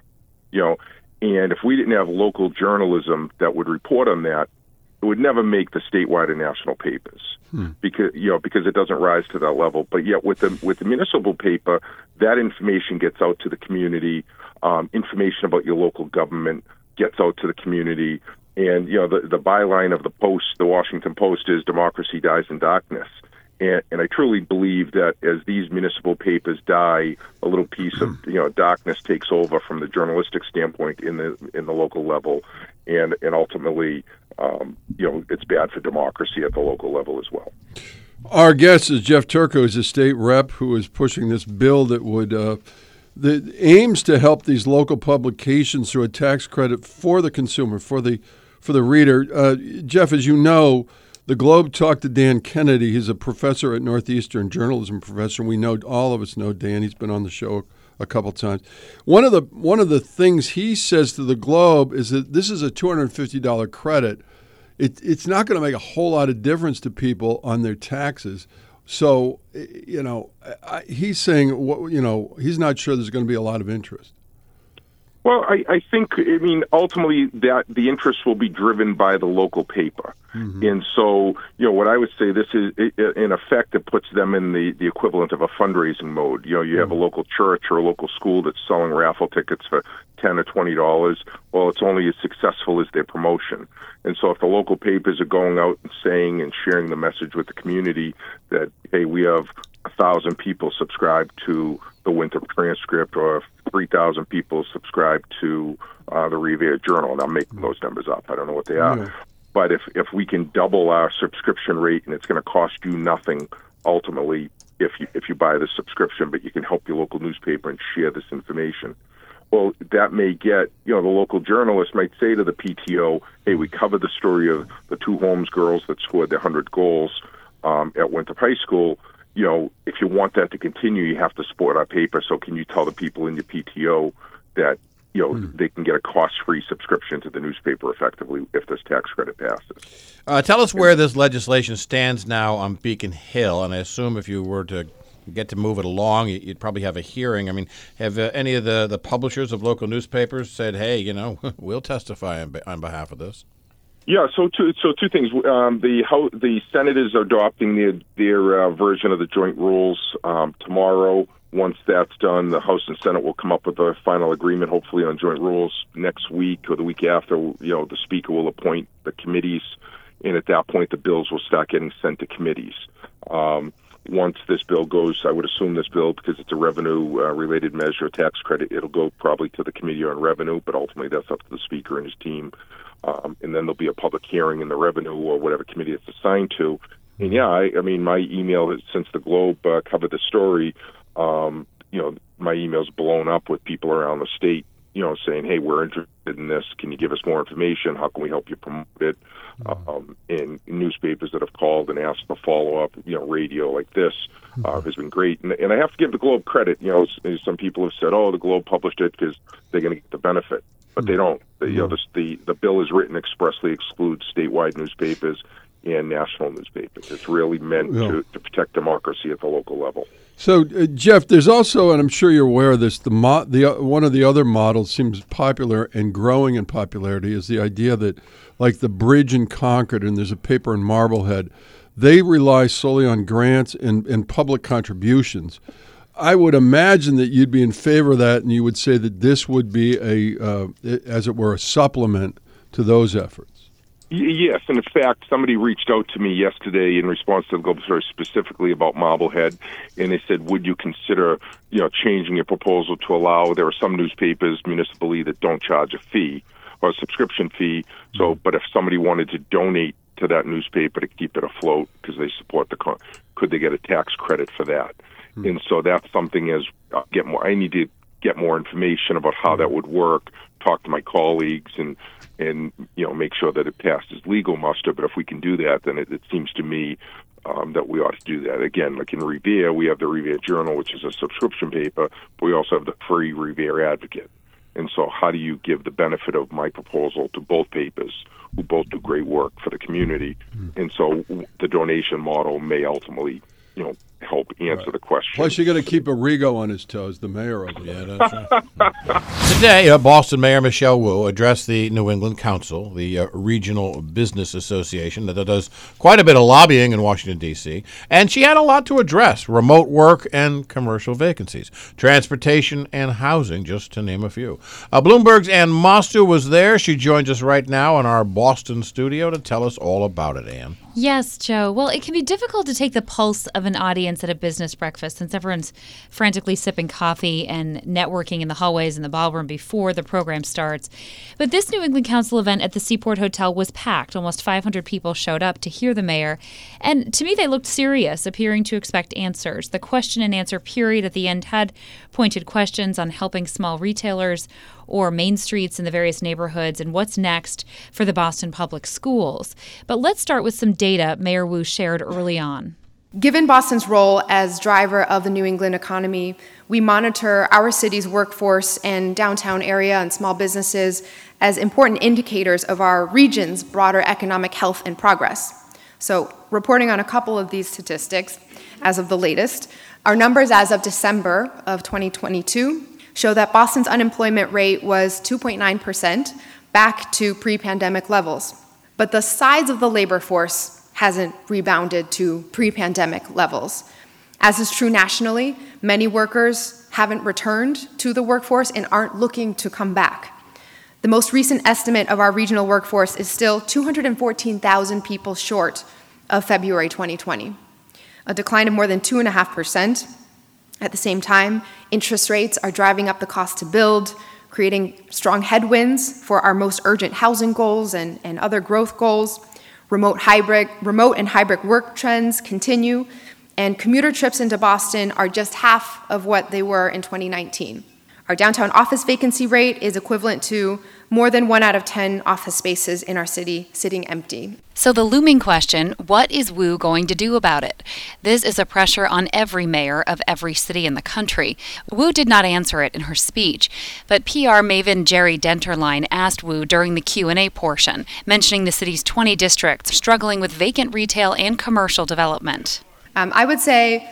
S14: And if we didn't have local journalism that would report on that, it would never make the statewide and national papers because it doesn't rise to that level. But yet with the municipal paper, that information gets out to the community. Information about your local government gets out to the community. And, the byline of the Washington Post is democracy dies in darkness. And I truly believe that as these municipal papers die, a little piece of darkness takes over from the journalistic standpoint in the local level, and ultimately, it's bad for democracy at the local level as well.
S6: Our guest is Jeff Turco, who's a state rep who is pushing this bill that would that aims to help these local publications through a tax credit for the consumer, for the reader. Jeff, as you know, the Globe talked to Dan Kennedy. He's a professor at Northeastern, journalism professor. We know, all of us know Dan. He's been on the show a couple times. One of the things he says to the Globe is that this is a $250 credit. It's not going to make a whole lot of difference to people on their taxes. So, he's saying, he's not sure there's going to be a lot of interest.
S14: Well, I think, ultimately that the interest will be driven by the local paper. Mm-hmm. And so, what I would say, this is, in effect, it puts them in the equivalent of a fundraising mode. You have a local church or a local school that's selling raffle tickets for $10 or $20. Well, it's only as successful as their promotion. And so if the local papers are going out and saying and sharing the message with the community that, hey, we have 1,000 people subscribe to the Winthrop Transcript, or 3,000 people subscribe to the Revere Journal, and I'm making those numbers up. I don't know what they are. Yeah. But if we can double our subscription rate, and it's going to cost you nothing ultimately if you buy the subscription, but you can help your local newspaper and share this information. Well, that may get, the local journalist might say to the PTO, hey, we covered the story of the two Holmes girls that scored their 100 goals at Winthrop High School. If you want that to continue, you have to support our paper. So can you tell the people in your PTO that, they can get a cost-free subscription to the newspaper effectively if this tax credit passes?
S7: Tell us where this legislation stands now on Beacon Hill. And I assume if you were to get to move it along, you'd probably have a hearing. Have any of the publishers of local newspapers said, hey, we'll testify on behalf of this?
S14: Yeah, so two things. The Senate is adopting their version of the joint rules tomorrow. Once that's done, the House and Senate will come up with a final agreement, hopefully on joint rules next week or the week after. The Speaker will appoint the committees, and at that point, the bills will start getting sent to committees. Once this bill goes, I would assume this bill, because it's a revenue-related measure, tax credit, it'll go probably to the Committee on Revenue, but ultimately that's up to the Speaker and his team. And then there'll be a public hearing in the Revenue or whatever committee it's assigned to. And my email, since the Globe covered the story, my email's blown up with people around the state, saying, hey, we're interested in this. Can you give us more information? How can we help you promote it? And newspapers that have called and asked for follow-up, radio like this has been great. And I have to give the Globe credit. Some people have said, the Globe published it because they're going to get the benefit. But they don't. The bill is written expressly excludes statewide newspapers and national newspapers. It's really meant to protect democracy at the local level.
S6: So, Jeff, there's also, and I'm sure you're aware of this, one of the other models seems popular and growing in popularity is the idea that, like the Bridge in Concord, and there's a paper in Marblehead, they rely solely on grants and public contributions. I would imagine that you'd be in favor of that, and you would say that this would be as it were, a supplement to those efforts.
S14: Yes, and in fact, somebody reached out to me yesterday in response to the Globe story specifically about Marblehead, and they said, would you consider, changing your proposal to allow, there are some newspapers municipally that don't charge a fee or a subscription fee, but if somebody wanted to donate to that newspaper to keep it afloat because they support could they get a tax credit for that? And so that's something I need to get more information about how that would work, talk to my colleagues and make sure that it passes legal muster. But if we can do that, then it seems to me that we ought to do that. Again, like in Revere, we have the Revere Journal, which is a subscription paper, but we also have the free Revere Advocate. And so how do you give the benefit of my proposal to both papers, who both do great work for the community? And so the donation model may ultimately, help answer the question.
S6: Plus, you got to keep Arrigo on his toes, the mayor of it.
S7: Yeah, that's right. Today, Boston Mayor Michelle Wu addressed the New England Council, the regional business association that does quite a bit of lobbying in Washington, D.C., and she had a lot to address: remote work and commercial vacancies, transportation and housing, just to name a few. Bloomberg's Ann Mostu was there. She joins us right now in our Boston studio to tell us all about it, Ann.
S15: Yes, Joe. Well, it can be difficult to take the pulse of an audience at a business breakfast since everyone's frantically sipping coffee and networking in the hallways and the ballroom before the program starts. But this New England Council event at the Seaport Hotel was packed. Almost 500 people showed up to hear the mayor. And to me, they looked serious, appearing to expect answers. The question and answer period at the end had pointed questions on helping small retailers or main streets in the various neighborhoods and what's next for the Boston Public Schools. But let's start with some data Mayor Wu shared early on.
S16: Given Boston's role as driver of the New England economy, we monitor our city's workforce and downtown area and small businesses as important indicators of our region's broader economic health and progress. So, reporting on a couple of these statistics as of the latest, our numbers as of December of 2022 show that Boston's unemployment rate was 2.9%, back to pre-pandemic levels. But the size of the labor force hasn't rebounded to pre-pandemic levels. As is true nationally, many workers haven't returned to the workforce and aren't looking to come back. The most recent estimate of our regional workforce is still 214,000 people short of February 2020, a decline of more than 2.5%. At the same time, interest rates are driving up the cost to build, creating strong headwinds for our most urgent housing goals and other growth goals. Remote and hybrid work trends continue, and commuter trips into Boston are just half of what they were in 2019. Our downtown office vacancy rate is equivalent to more than 1 out of 10 office spaces in our city sitting empty.
S15: So the looming question, what is Wu going to do about it? This is a pressure on every mayor of every city in the country. Wu did not answer it in her speech, but PR maven Jerry Denterline asked Wu during the Q&A portion, mentioning the city's 20 districts struggling with vacant retail and commercial development.
S16: I would say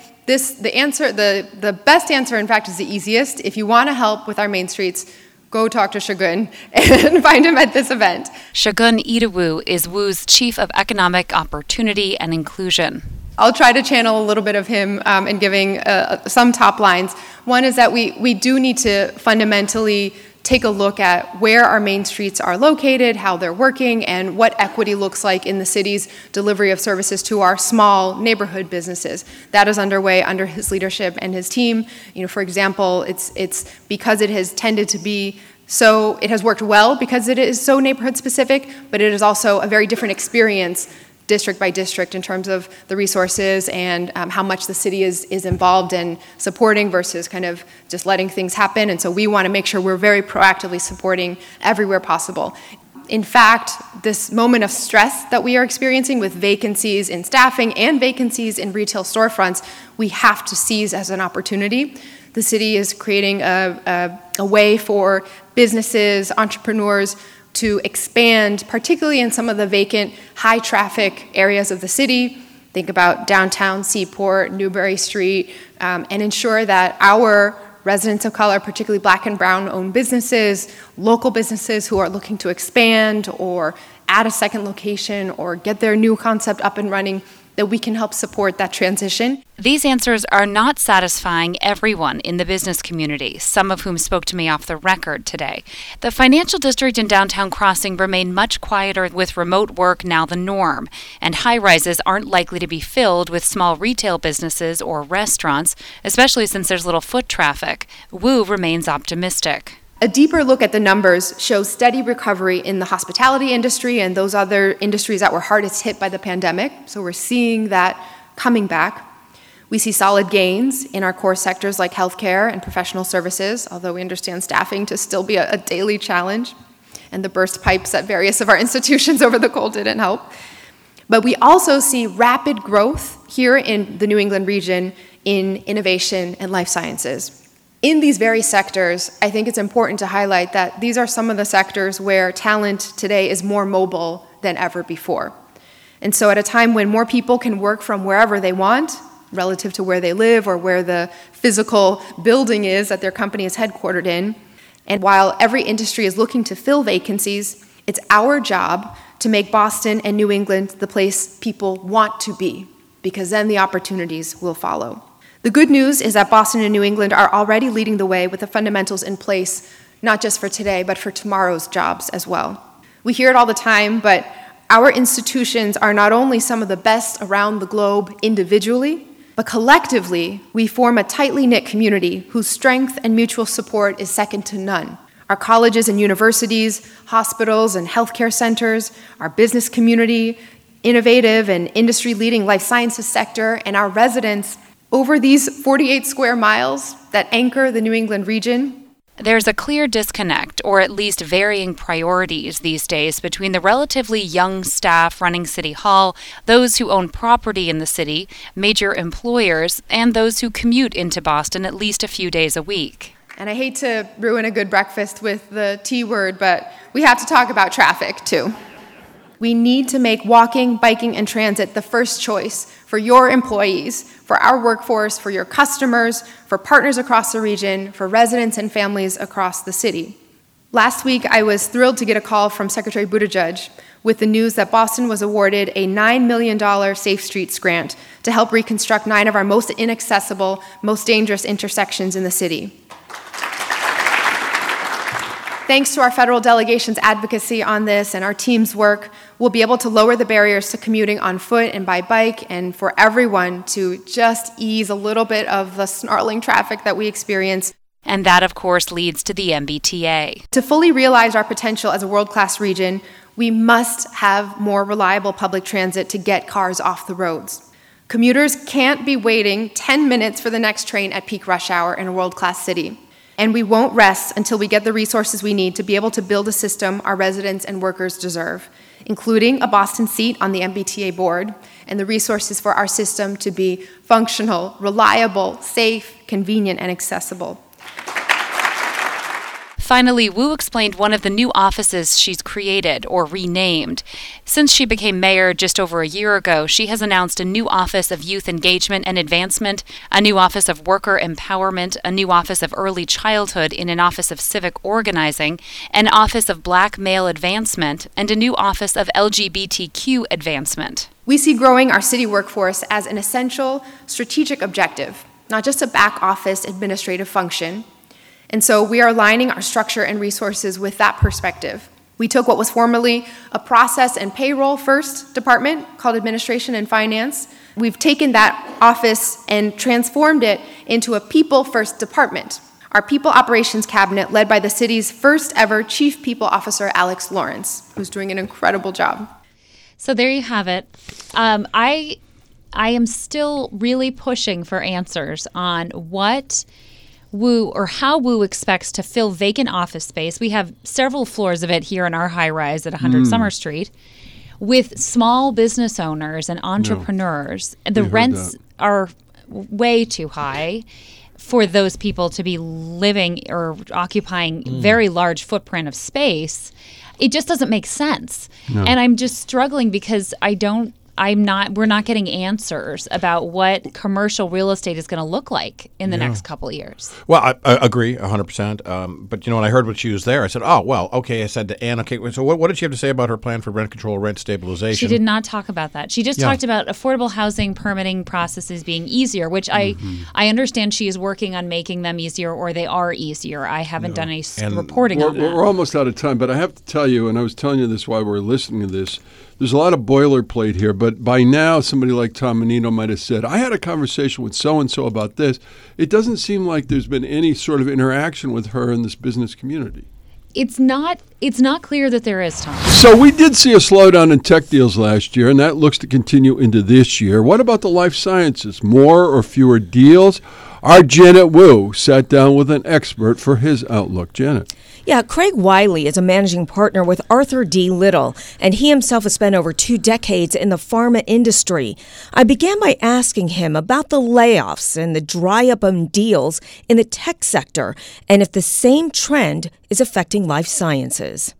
S16: the best answer, in fact, is the easiest. If you want to help with our main streets, go talk to Shagun and find him at this event.
S15: Shagun Ida-Wu is Wu's Chief of Economic Opportunity and Inclusion.
S16: I'll try to channel a little bit of him in giving some top lines. One is that we do need to fundamentally take a look at where our main streets are located, how they're working, and what equity looks like in the city's delivery of services to our small neighborhood businesses. That is underway under his leadership and his team. For example, it's because it has tended to be so, it has worked well because it is so neighborhood specific, but it is also a very different experience district by district in terms of the resources and how much the city is involved in supporting versus kind of just letting things happen. And so we want to make sure we're very proactively supporting everywhere possible. In fact, this moment of stress that we are experiencing with vacancies in staffing and vacancies in retail storefronts, we have to seize as an opportunity. The city is creating a way for businesses, entrepreneurs, to expand, particularly in some of the vacant, high-traffic areas of the city. Think about downtown, Seaport, Newbury Street, and ensure that our residents of color, particularly Black and Brown-owned businesses, local businesses who are looking to expand or add a second location or get their new concept up and running, that we can help support that transition.
S15: These answers are not satisfying everyone in the business community, some of whom spoke to me off the record today. The financial district in downtown Crossing remain much quieter with remote work now the norm, and high-rises aren't likely to be filled with small retail businesses or restaurants, especially since there's little foot traffic. Wu remains optimistic.
S16: A deeper look at the numbers shows steady recovery in the hospitality industry and those other industries that were hardest hit by the pandemic. So we're seeing that coming back. We see solid gains in our core sectors like healthcare and professional services, although we understand staffing to still be a daily challenge. And the burst pipes at various of our institutions over the cold didn't help. But we also see rapid growth here in the New England region in innovation and life sciences. In these very sectors, I think it's important to highlight that these are some of the sectors where talent today is more mobile than ever before. And so at a time when more people can work from wherever they want, relative to where they live or where the physical building is that their company is headquartered in, and while every industry is looking to fill vacancies, it's our job to make Boston and New England the place people want to be, because then the opportunities will follow. The good news is that Boston and New England are already leading the way with the fundamentals in place, not just for today, but for tomorrow's jobs as well. We hear it all the time, but our institutions are not only some of the best around the globe individually, but collectively, we form a tightly knit community whose strength and mutual support is second to none. Our colleges and universities, hospitals and healthcare centers, our business community, innovative and industry-leading life sciences sector, and our residents over these 48 square miles that anchor the New England region.
S15: There's a clear disconnect, or at least varying priorities these days, between the relatively young staff running City Hall, those who own property in the city, major employers, and those who commute into Boston at least a few days a week.
S16: And I hate to ruin a good breakfast with the T word, but we have to talk about traffic, too. We need to make walking, biking, and transit the first choice for your employees, for our workforce, for your customers, for partners across the region, for residents and families across the city. Last week, I was thrilled to get a call from Secretary Buttigieg with the news that Boston was awarded a $9 million Safe Streets grant to help reconstruct 9 of our most inaccessible, most dangerous intersections in the city. Thanks to our federal delegation's advocacy on this and our team's work, we'll be able to lower the barriers to commuting on foot and by bike, and for everyone to just ease a little bit of the snarling traffic that we experience.
S15: And that, of course, leads to the MBTA.
S16: To fully realize our potential as a world-class region, we must have more reliable public transit to get cars off the roads. Commuters can't be waiting 10 minutes for the next train at peak rush hour in a world-class city. And we won't rest until we get the resources we need to be able to build a system our residents and workers deserve, including a Boston seat on the MBTA board and the resources for our system to be functional, reliable, safe, convenient, and accessible.
S15: Finally, Wu explained one of the new offices she's created or renamed. Since she became mayor just over a year ago, she has announced a new Office of Youth Engagement and Advancement, a new Office of Worker Empowerment, a new Office of Early Childhood in an Office of Civic Organizing, an Office of Black Male Advancement, and a new Office of LGBTQ Advancement.
S16: We see growing our city workforce as an essential strategic objective, not just a back office administrative function. And so we are aligning our structure and resources with that perspective. We took what was formerly a process and payroll first department called Administration and Finance. We've taken that office and transformed it into a people first department. Our People Operations Cabinet, led by the city's first ever Chief People Officer, Alex Lawrence, who's doing an incredible job.
S15: So there you have it. I am still really pushing for answers on what Wu or how Wu expects to fill vacant office space. We have several floors of it here in our high rise at 100 Summer Street with small business owners and entrepreneurs. No. The rents are way too high for those people to be living or occupying very large footprint of space. It just doesn't make sense. No. And I'm just struggling because we're not getting answers about what commercial real estate is going to look like in the next couple of years.
S7: Well, I agree 100%. But, when I heard what she was there, I said, oh, well, okay. I said to Ann, okay, so what did she have to say about her plan for rent control, rent stabilization?
S15: She did not talk about that. She just talked about affordable housing permitting processes being easier, which I understand she is working on making them easier, or they are easier. I haven't done any reporting on that.
S6: We're almost out of time, but I have to tell you, and I was telling you this while we were listening to this, there's a lot of boilerplate here, but by now somebody like Tom Menino might have said, I had a conversation with so-and-so about this. It doesn't seem like there's been any sort of interaction with her in this business community.
S15: It's not clear that there is, Tom.
S6: So we did see a slowdown in tech deals last year, and that looks to continue into this year. What about the life sciences? More or fewer deals? Our Janet Wu sat down with an expert for his outlook. Janet.
S17: Yeah, Craig Wiley is a managing partner with Arthur D. Little, and he himself has spent over 2 decades in the pharma industry. I began by asking him about the layoffs and the dry up of deals in the tech sector, and if the same trend is affecting life sciences.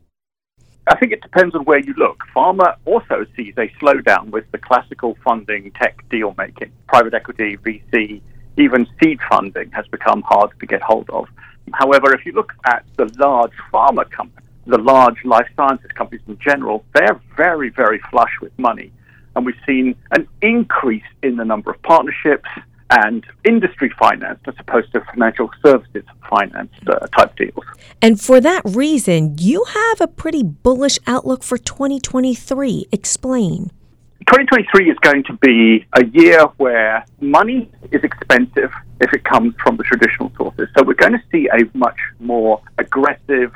S18: I think it depends on where you look. Pharma also sees a slowdown with the classical funding tech deal making. Private equity, VC, even seed funding has become hard to get hold of. However, if you look at the large pharma companies, the large life sciences companies in general, they're very, very flush with money. And we've seen an increase in the number of partnerships and industry finance as opposed to financial services finance type deals.
S17: And for that reason, you have a pretty bullish outlook for 2023. Explain.
S18: 2023 is going to be a year where money is expensive if it comes from the traditional sources. So we're going to see a much more aggressive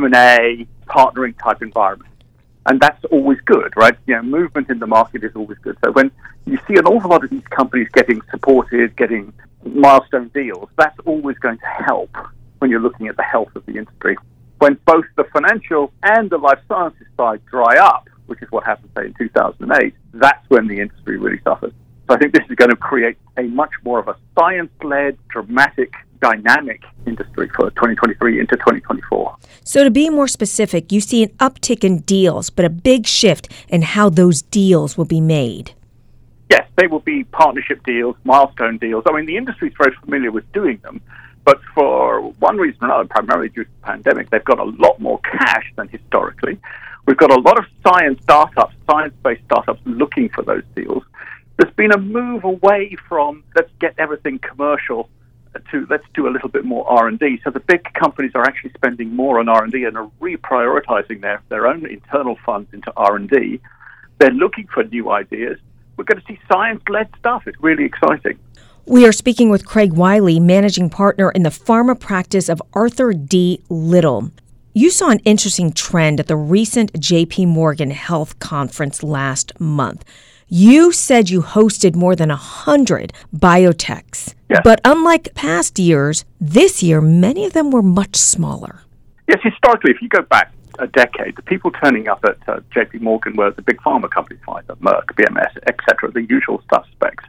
S18: M&A partnering type environment. And that's always good, right? Movement in the market is always good. So when you see an awful lot of these companies getting supported, getting milestone deals, that's always going to help when you're looking at the health of the industry. When both the financial and the life sciences side dry up, which is what happened, say, in 2008, that's when the industry really suffers. So I think this is going to create a much more of a science-led, dramatic, dynamic industry for 2023 into 2024.
S17: So to be more specific, you see an uptick in deals, but a big shift in how those deals will be made.
S18: Yes, they will be partnership deals, milestone deals. I mean, the industry is very familiar with doing them, but for one reason or another, primarily due to the pandemic, they've got a lot more cash than historically. We've got a lot of science-based startups looking for those deals. There's been a move away from let's get everything commercial to let's do a little bit more R&D. So the big companies are actually spending more on R&D and are reprioritizing their own internal funds into R&D. They're looking for new ideas. We're going to see science-led stuff. It's really exciting.
S17: We are speaking with Craig Wiley, managing partner in the pharma practice of Arthur D. Little. You saw an interesting trend at the recent JP Morgan Health Conference last month. You said you hosted more than 100 biotechs.
S18: Yes.
S17: But unlike past years, this year, many of them were much smaller.
S18: Yes, historically, if you go back a decade, the people turning up at JP Morgan were the big pharma companies, Pfizer, Merck, BMS, etc., the usual suspects.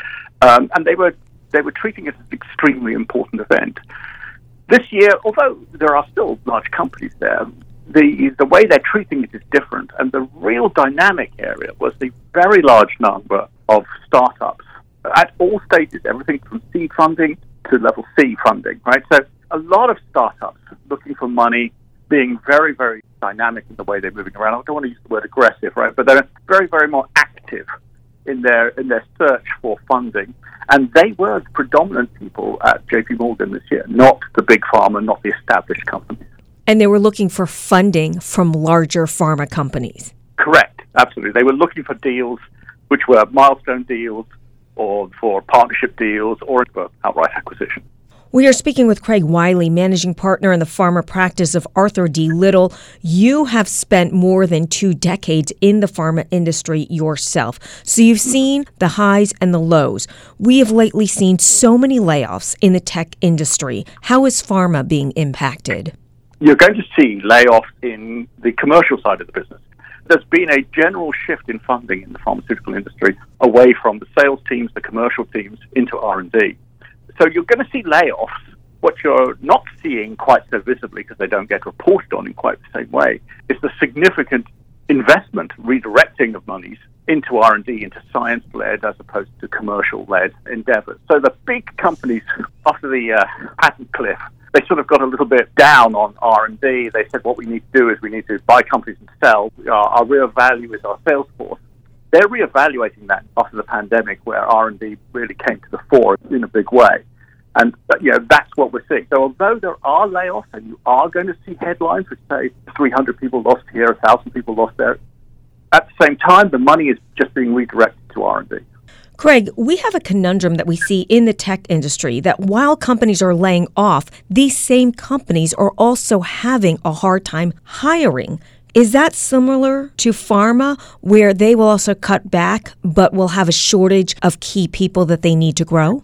S18: And they were treating it as an extremely important event. This year, although there are still large companies there, the way they're treating it is different. And the real dynamic area was the very large number of startups at all stages, everything from seed funding to level C funding, right? So a lot of startups looking for money, being very, very dynamic in the way they're moving around. I don't want to use the word aggressive, right? But they're very, very more active in their search for funding. And they were the predominant people at JP Morgan this year, not the big pharma, not the established companies.
S17: And they were looking for funding from larger pharma companies.
S18: Correct, absolutely. They were looking for deals which were milestone deals or for partnership deals or for outright acquisition.
S17: We are speaking with Craig Wiley, managing partner in the pharma practice of Arthur D. Little. You have spent more than 2 decades in the pharma industry yourself, so you've seen the highs and the lows. We have lately seen so many layoffs in the tech industry. How is pharma being impacted?
S18: You're going to see layoffs in the commercial side of the business. There's been a general shift in funding in the pharmaceutical industry away from the sales teams, the commercial teams, into R&D. So you're going to see layoffs. What you're not seeing quite so visibly, because they don't get reported on in quite the same way, is the significant investment, redirecting of monies into R&D, into science-led as opposed to commercial-led endeavors. So the big companies, after the patent cliff, they sort of got a little bit down on R&D. They said what we need to do is we need to buy companies and sell. Our real value is our sales force. They're reevaluating that after the pandemic, where R&D really came to the fore in a big way. And that's what we're seeing. So although there are layoffs, and you are going to see headlines which say 300 people lost here, 1,000 people lost there, at the same time, the money is just being redirected to R&D.
S17: Craig, we have a conundrum that we see in the tech industry that while companies are laying off, these same companies are also having a hard time hiring. Is that similar to pharma, where they will also cut back, but will have a shortage of key people that they need to grow?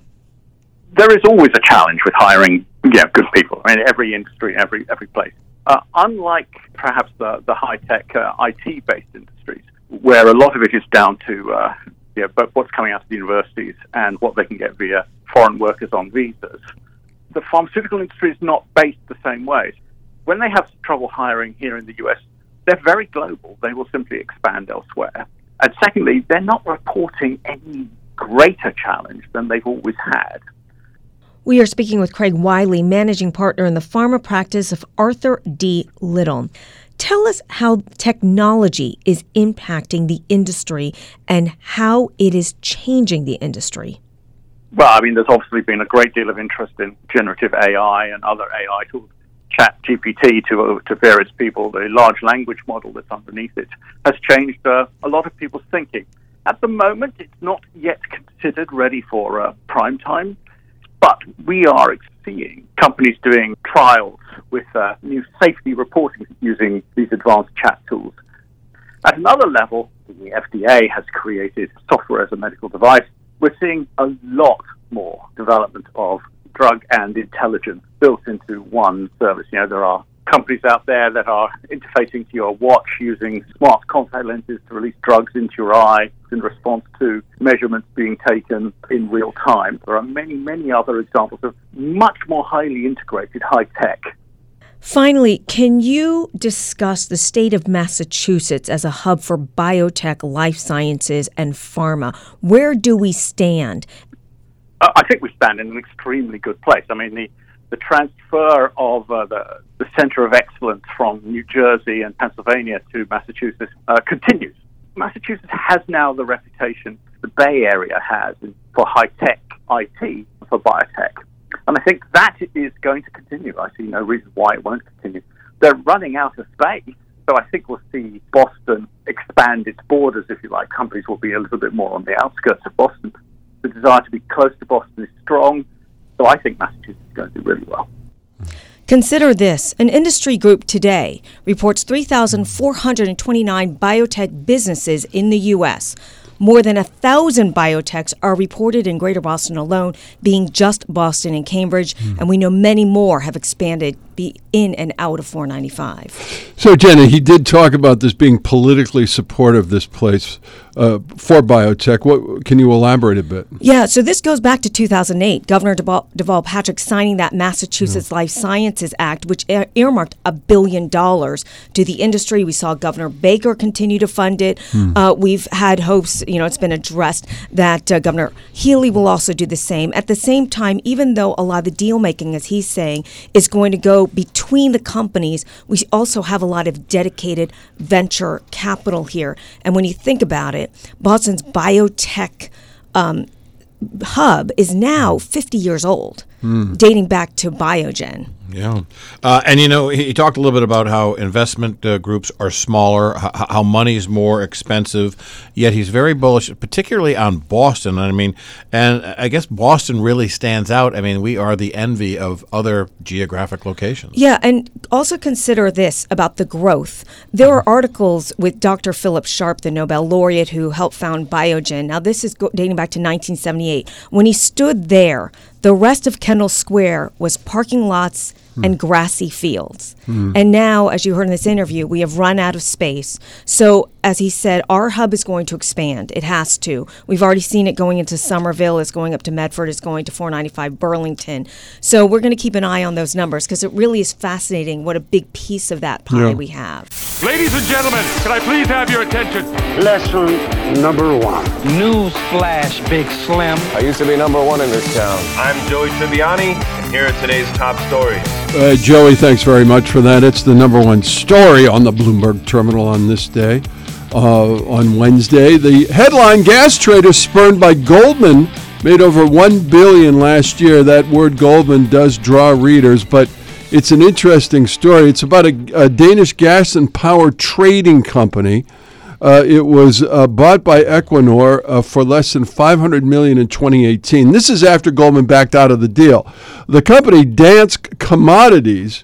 S18: There is always a challenge with hiring good people in every industry, every place. Unlike perhaps the high-tech IT-based industries, where a lot of it is down to but what's coming out of the universities and what they can get via foreign workers on visas, the pharmaceutical industry is not based the same way. When they have trouble hiring here in the U.S., they're very global. They will simply expand elsewhere. And secondly, they're not reporting any greater challenge than they've always had.
S17: We are speaking with Craig Wiley, managing partner in the pharma practice of Arthur D. Little. Tell us how technology is impacting the industry and how it is changing the industry.
S18: Well, I mean, there's obviously been a great deal of interest in generative AI and other AI tools. ChatGPT, to various people, the large language model that's underneath it, has changed a lot of people's thinking. At the moment, it's not yet considered ready for prime time, but we are seeing companies doing trials with new safety reporting using these advanced chat tools. At another level, the FDA has created software as a medical device. We're seeing a lot more development of drug and intelligence built into one service. There are companies out there that are interfacing to your watch using smart contact lenses to release drugs into your eye in response to measurements being taken in real time. There are many, many other examples of much more highly integrated high tech.
S17: Finally, can you discuss the state of Massachusetts as a hub for biotech, life sciences, and pharma? Where do we stand?
S18: I think we stand in an extremely good place. I mean, the transfer of the center of excellence from New Jersey and Pennsylvania to Massachusetts continues. Massachusetts has now the reputation the Bay Area has for high-tech IT, for biotech. And I think that is going to continue. I see no reason why it won't continue. They're running out of space, so I think we'll see Boston expand its borders, if you like. Companies will be a little bit more on the outskirts of Boston. The desire to be close to Boston is strong, so I think Massachusetts is going to do really well.
S17: Consider this. An industry group today reports 3,429 biotech businesses in the U.S. More than 1,000 biotechs are reported in Greater Boston alone, being just Boston and Cambridge, and we know many more have expanded in and out of 495.
S6: So, Jenna, he did talk about this being politically supportive, this place, for biotech. What can you elaborate a bit?
S17: Yeah, so this goes back to 2008. Governor Deval Patrick signing that Massachusetts Life Sciences Act, which earmarked $1 billion to the industry. We saw Governor Baker continue to fund it. We've had hopes, it's been addressed that Governor Healy will also do the same. At the same time, even though a lot of the deal making, as he's saying, is going to go between the companies, we also have a lot of dedicated venture capital here. And when you think about it, Boston's biotech hub is now 50 years old, dating back to Biogen.
S7: Yeah. And, he talked a little bit about how investment groups are smaller, how money is more expensive, yet he's very bullish, particularly on Boston. And I guess Boston really stands out. I mean, we are the envy of other geographic locations.
S17: Yeah, and also consider this about the growth. There are articles with Dr. Philip Sharp, the Nobel laureate who helped found Biogen. Now, this is dating back to 1978. When he stood there, the rest of Kendall Square was parking lots and grassy fields. And now, as you heard in this interview, we have run out of space. So, as he said, our hub is going to expand. It has to. We've already seen it going into Somerville. It's going up to Medford. It's going to 495 Burlington. So we're going to keep an eye on those numbers because it really is fascinating what a big piece of that pie we have.
S19: Ladies and gentlemen, can I please have your attention?
S20: Lesson number 1.
S21: News flash, Big Slim.
S22: I used to be number 1 in this town.
S23: I'm Joey Tribbiani, and here are today's top stories.
S6: Joey, thanks very much for that. It's the number 1 story on the Bloomberg Terminal on this day. On Wednesday, the headline, gas traders spurned by Goldman made over $1 billion last year. That word Goldman does draw readers, but it's an interesting story. It's about a Danish gas and power trading company. It was bought by Equinor for less than $500 million in 2018. This is after Goldman backed out of the deal. The company, Dansk Commodities,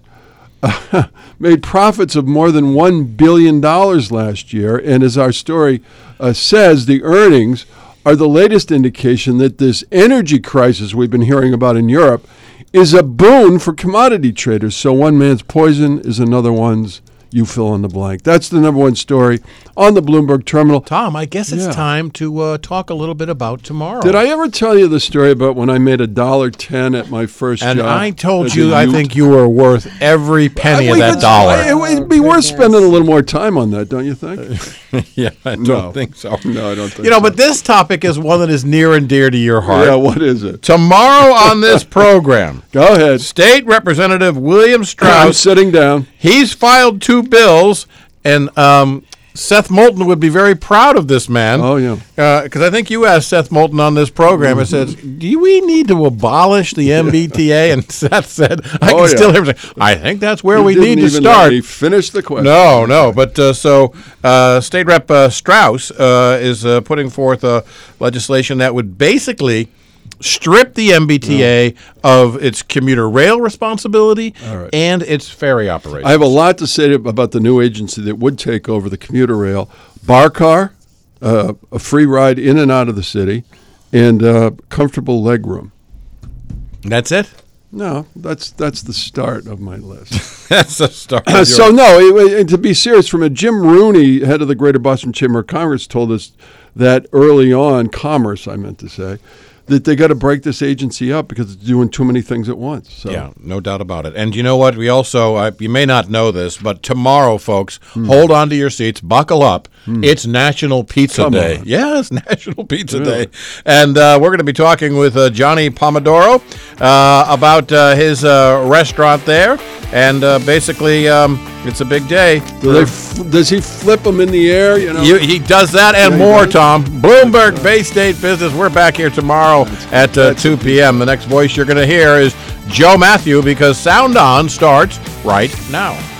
S6: made profits of more than $1 billion last year. And as our story says, the earnings are the latest indication that this energy crisis we've been hearing about in Europe is a boon for commodity traders. So one man's poison is another one's, you fill in the blank. That's the number 1 story on the Bloomberg Terminal.
S7: Tom, I guess it's time to talk a little bit about tomorrow.
S6: Did I ever tell you the story about when I made $1.10 at my first job?
S7: And I told you I think you were worth every penny of that dollar.
S6: It would be worth spending a little more time on that, don't you think?
S7: Yeah, I don't think so.
S6: No, I don't think so.
S7: But this topic is one that is near and dear to your heart.
S6: Yeah, what is it?
S7: Tomorrow on this program.
S6: Go ahead.
S7: State Representative William Strauss.
S6: I'm sitting down.
S7: He's filed 2 bills, and Seth Moulton would be very proud of this man.
S6: Oh, yeah.
S7: Because I think you asked Seth Moulton on this program, and says, do we need to abolish the MBTA? And Seth said, I can still hear him say, I think that's where we need to start.
S6: He finished the question.
S7: No. But so State Rep Strauss is putting forth legislation that would basically strip the MBTA of its commuter rail responsibility and its ferry operations.
S6: I have a lot to say about the new agency that would take over the commuter rail. Bar car, a free ride in and out of the city, and comfortable leg room.
S7: That's it?
S6: No, that's the start of my list.
S7: That's the start.
S6: So no, to be serious, from Jim Rooney, head of the Greater Boston Chamber of Commerce, told us that early on, Commerce, I meant to say, that they got to break this agency up because it's doing too many things at once. So.
S7: Yeah, no doubt about it. And you know what? We also, you may not know this, but tomorrow, folks, hold on to your seats, buckle up. It's National Pizza Day. Yeah, it's National Pizza Day. And we're going to be talking with Johnny Pomodoro about his restaurant there. And basically, it's a big day.
S6: Does he flip them in the air? You know,
S7: he does that and more, Tom. Bloomberg Bay State Business. We're back here tomorrow at 2 p.m. The next voice you're going to hear is Joe Matthew, because Sound On starts right now.